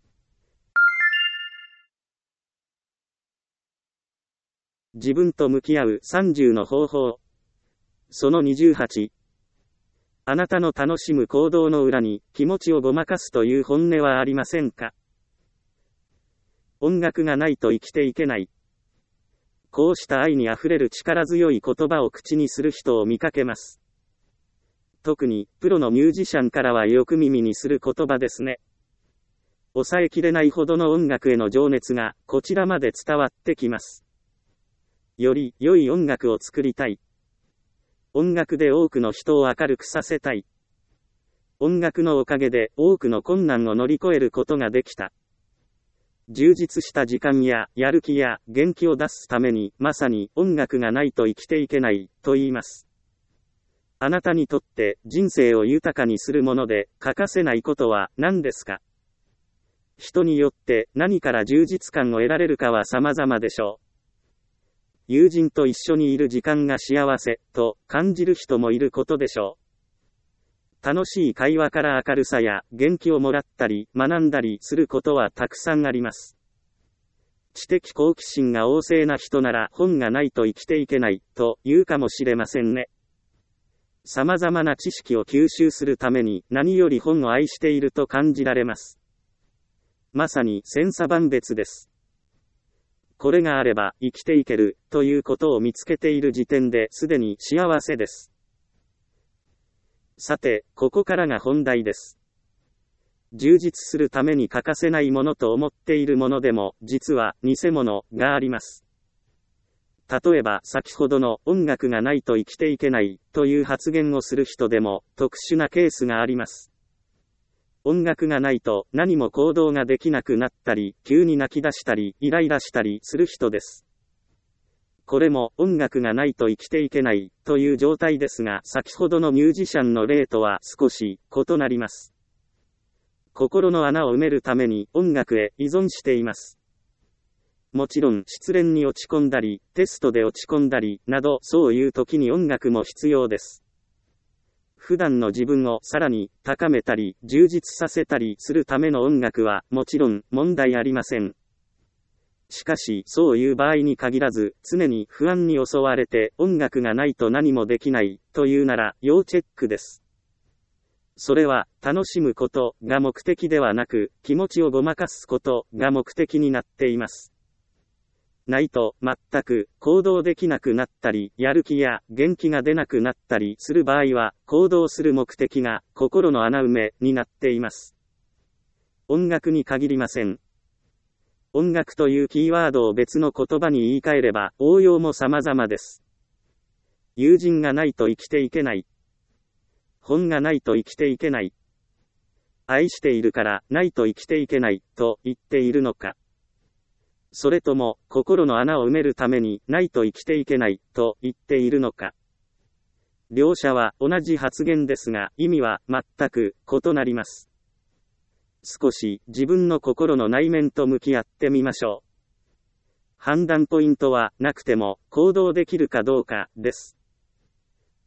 自分と向き合うさんじゅうの方法。そのにじゅうはち。あなたの楽しむ行動の裏に気持ちをごまかすという本音はありませんか？音楽がないと生きていけない。こうした愛にあふれる力強い言葉を口にする人を見かけます。特にプロのミュージシャンからはよく耳にする言葉ですね。抑えきれないほどの音楽への情熱がこちらまで伝わってきます。より良い音楽を作りたい。音楽で多くの人を明るくさせたい。音楽のおかげで多くの困難を乗り越えることができた。充実した時間ややる気や元気を出すために、まさに音楽がないと生きていけないと言います。あなたにとって人生を豊かにするもので欠かせないことは何ですか？人によって何から充実感を得られるかは様々でしょう。友人と一緒にいる時間が幸せと感じる人もいることでしょう。楽しい会話から明るさや元気をもらったり学んだりすることはたくさんあります。知的好奇心が旺盛な人なら本がないと生きていけないと言うかもしれませんね。様々な知識を吸収するために何より本を愛していると感じられます。まさに千差万別です。これがあれば生きていけるということを見つけている時点ですでに幸せです。さて、ここからが本題です。充実するために欠かせないものと思っているものでも、実は偽物があります。例えば先ほどの音楽がないと生きていけないという発言をする人でも特殊なケースがあります。音楽がないと何も行動ができなくなったり、急に泣き出したり、イライラしたりする人です。これも音楽がないと生きていけないという状態ですが、先ほどのミュージシャンの例とは少し異なります。心の穴を埋めるために音楽へ依存しています。もちろん失恋に落ち込んだり、テストで落ち込んだりなど、そういう時に音楽も必要です。普段の自分をさらに高めたり充実させたりするための音楽はもちろん問題ありません。しかしそういう場合に限らず、常に不安に襲われて音楽がないと何もできないというなら要チェックです。それは楽しむことが目的ではなく、気持ちをごまかすことが目的になっています。ないと全く行動できなくなったり、やる気や元気が出なくなったりする場合は、行動する目的が心の穴埋めになっています。音楽に限りません。音楽というキーワードを別の言葉に言い換えれば、応用も様々です。友人がないと生きていけない。本がないと生きていけない。愛しているからないと生きていけないと言っているのか。それとも心の穴を埋めるためにないと生きていけないと言っているのか。両者は同じ発言ですが、意味は全く異なります。少し自分の心の内面と向き合ってみましょう。判断ポイントはなくても行動できるかどうかです。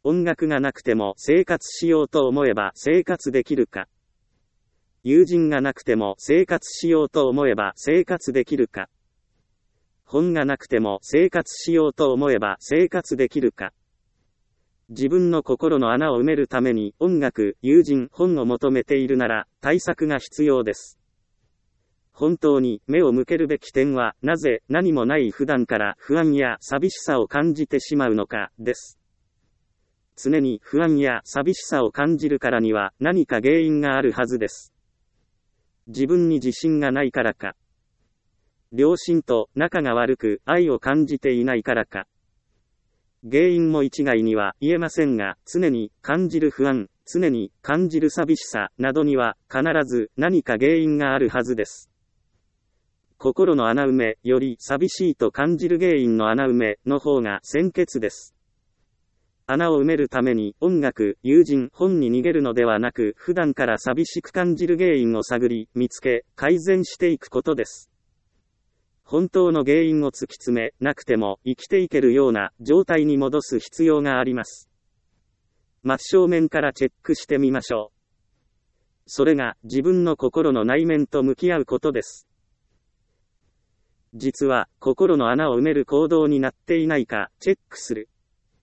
音楽がなくても生活しようと思えば生活できるか。友人がなくても生活しようと思えば生活できるか。本がなくても生活しようと思えば生活できるか。自分の心の穴を埋めるために音楽、友人、本を求めているなら対策が必要です。本当に目を向けるべき点は、なぜ何もない普段から不安や寂しさを感じてしまうのかです。常に不安や寂しさを感じるからには何か原因があるはずです。自分に自信がないからか。両親と仲が悪く愛を感じていないからか。原因も一概には言えませんが、常に感じる不安、常に感じる寂しさなどには必ず何か原因があるはずです。心の穴埋めより寂しいと感じる原因の穴埋めの方が先決です。穴を埋めるために音楽、友人、本に逃げるのではなく、普段から寂しく感じる原因を探り、見つけ、改善していくことです。本当の原因を突き詰めなくても生きていけるような状態に戻す必要があります。真正面からチェックしてみましょう。それが自分の心の内面と向き合うことです。実は心の穴を埋める行動になっていないかチェックする。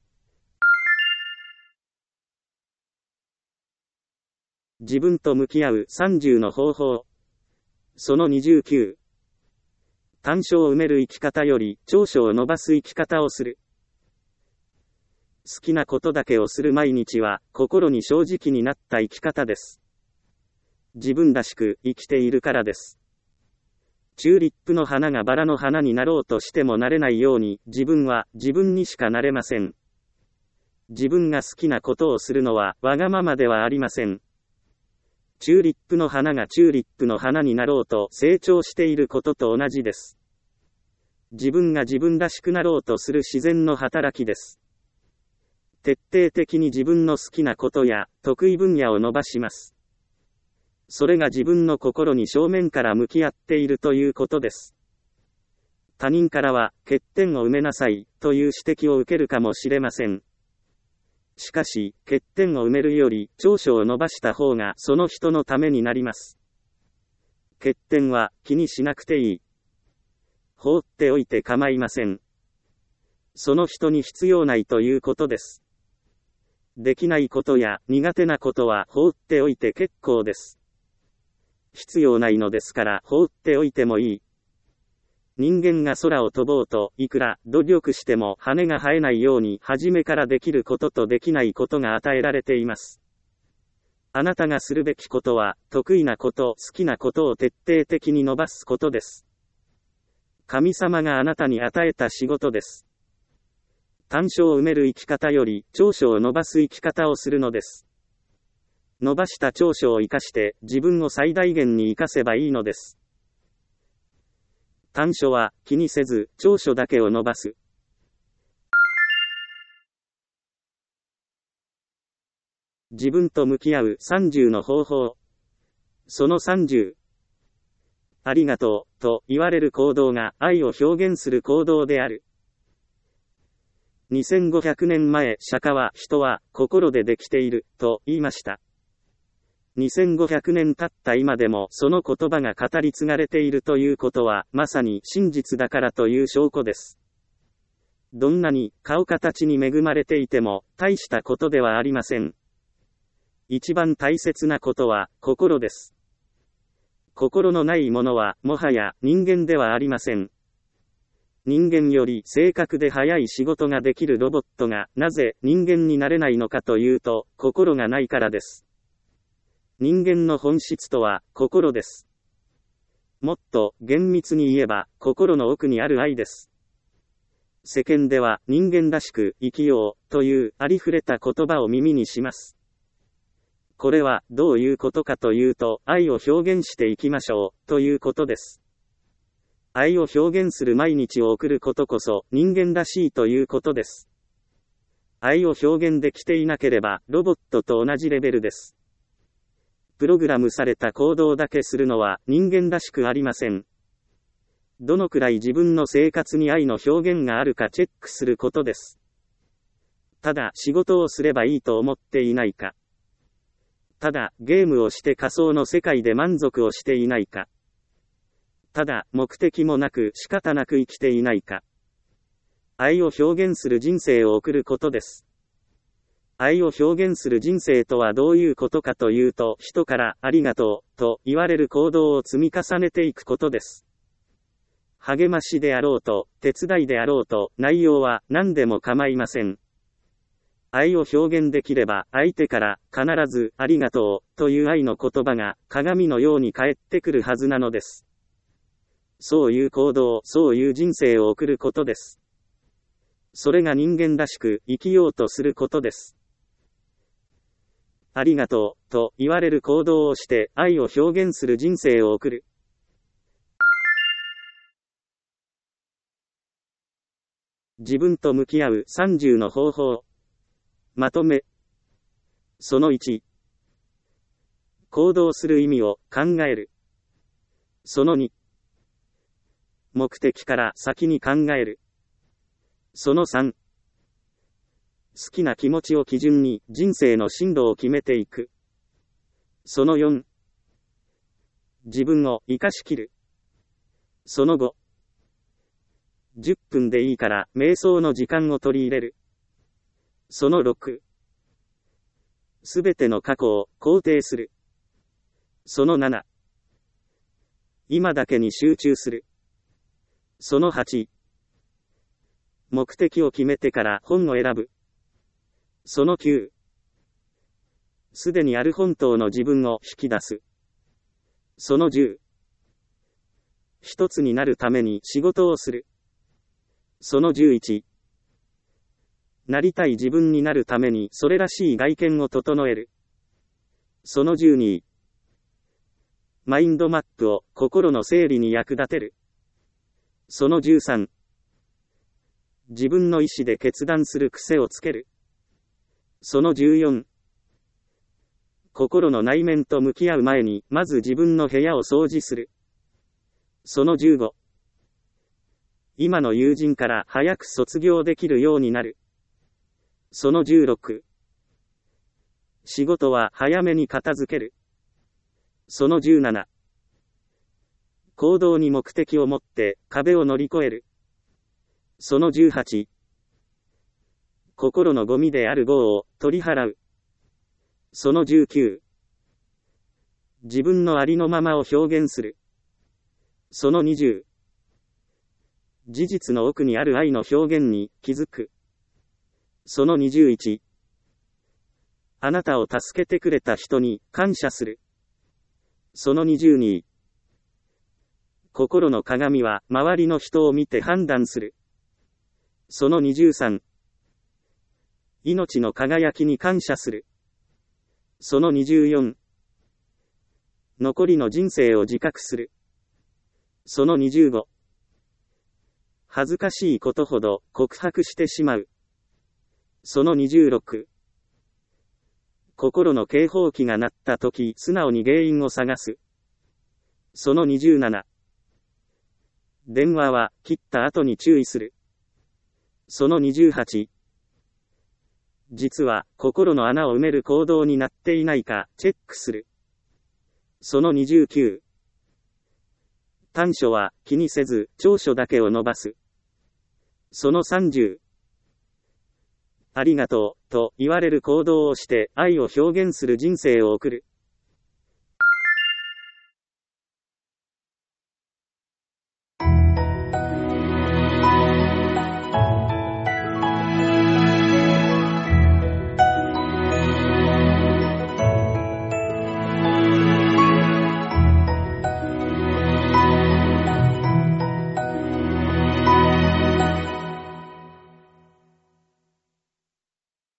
自分と向き合うさんじゅうの方法。そのにじゅうきゅう。短所を埋める生き方より長所を伸ばす生き方をする。好きなことだけをする毎日は心に正直になった生き方です。自分らしく生きているからです。チューリップの花がバラの花になろうとしてもなれないように、自分は自分にしかなれません。自分が好きなことをするのはわがままではありません。チューリップの花がチューリップの花になろうと成長していることと同じです。自分が自分らしくなろうとする自然の働きです。徹底的に自分の好きなことや得意分野を伸ばします。それが自分の心に正面から向き合っているということです。他人からは欠点を埋めなさいという指摘を受けるかもしれません。しかし、欠点を埋めるより長所を伸ばした方がその人のためになります。欠点は気にしなくていい。放っておいて構いません。その人に必要ないということです。できないことや苦手なことは放っておいて結構です。必要ないのですから放っておいてもいい。人間が空を飛ぼうといくら努力しても羽が生えないように初めからできることとできないことが与えられています。あなたがするべきことは得意なこと、好きなことを徹底的に伸ばすことです。神様があなたに与えた仕事です。短所を埋める生き方より長所を伸ばす生き方をするのです。伸ばした長所を生かして自分を最大限に生かせばいいのです。短所は気にせず長所だけを伸ばす。自分と向き合うさんじゅうの方法。そのさんじゅう。ありがとうと言われる行動が愛を表現する行動である。にせんごひゃくねんまえ、釈迦は人は心でできていると言いました。にせんごひゃくねん経った今でもその言葉が語り継がれているということはまさに真実だからという証拠です。どんなに顔形に恵まれていても大したことではありません。一番大切なことは心です。心のないものはもはや人間ではありません。人間より正確で早い仕事ができるロボットがなぜ人間になれないのかというと心がないからです。人間の本質とは心です。もっと厳密に言えば心の奥にある愛です。世間では人間らしく生きようというありふれた言葉を耳にします。これはどういうことかというと愛を表現していきましょうということです。愛を表現する毎日を送ることこそ人間らしいということです。愛を表現できていなければロボットと同じレベルです。プログラムされた行動だけするのは人間らしくありません。どのくらい自分の生活に愛の表現があるかチェックすることです。 ただ仕事をすればいいと思っていないか。ただゲームをして仮想の世界で満足をしていないか。ただ目的もなく仕方なく生きていないか。愛を表現する人生を送ることです。愛を表現する人生とはどういうことかというと、人からありがとうと言われる行動を積み重ねていくことです。励ましであろうと、手伝いであろうと、内容は何でも構いません。愛を表現できれば、相手から必ずありがとうという愛の言葉が鏡のように返ってくるはずなのです。そういう行動、そういう人生を送ることです。それが人間らしく生きようとすることです。ありがとうと言われる行動をして愛を表現する人生を送る。自分と向き合うさんじゅうの方法。まとめ。そのいち。行動する意味を考える。そのに。目的から先に考える。そのさん。好きな気持ちを基準に人生の進路を決めていく。そのよん。自分を生かしきる。そのご。じゅっぷんでいいから瞑想の時間を取り入れる。そのろく。すべての過去を肯定する。そのなな。今だけに集中する。そのはち。目的を決めてから本を選ぶ。そのきゅう。すでにある本当の自分を引き出す。そのじゅう。一つになるために仕事をする。そのじゅういち。なりたい自分になるためにそれらしい外見を整える。そのじゅうに。マインドマップを心の整理に役立てる。そのじゅうさん。自分の意思で決断する癖をつける。そのじゅうよん。心の内面と向き合う前にまず自分の部屋を掃除する。そのじゅうご。今の友人から早く卒業できるようになる。そのじゅうろく。仕事は早めに片付ける。そのじゅうなな。行動に目的を持って壁を乗り越える。そのじゅうはち。心のゴミである業を取り払う。そのじゅうきゅう。自分のありのままを表現する。そのにじゅう。事実の奥にある愛の表現に気づく。そのにじゅういち。あなたを助けてくれた人に感謝する。そのにじゅうに。心の鏡は周りの人を見て判断する。そのにじゅうさん。命の輝きに感謝する。そのにじゅうよん。残りの人生を自覚する。そのにじゅうご。恥ずかしいことほど告白してしまう。そのにじゅうろく。心の警報器が鳴ったとき素直に原因を探す。そのにじゅうなな。電話は切った後に注意する。そのにじゅうはち。実は心の穴を埋める行動になっていないかチェックする。そのにじゅうきゅう。短所は気にせず長所だけを伸ばす。そのさんじゅう。ありがとうと言われる行動をして愛を表現する人生を送る。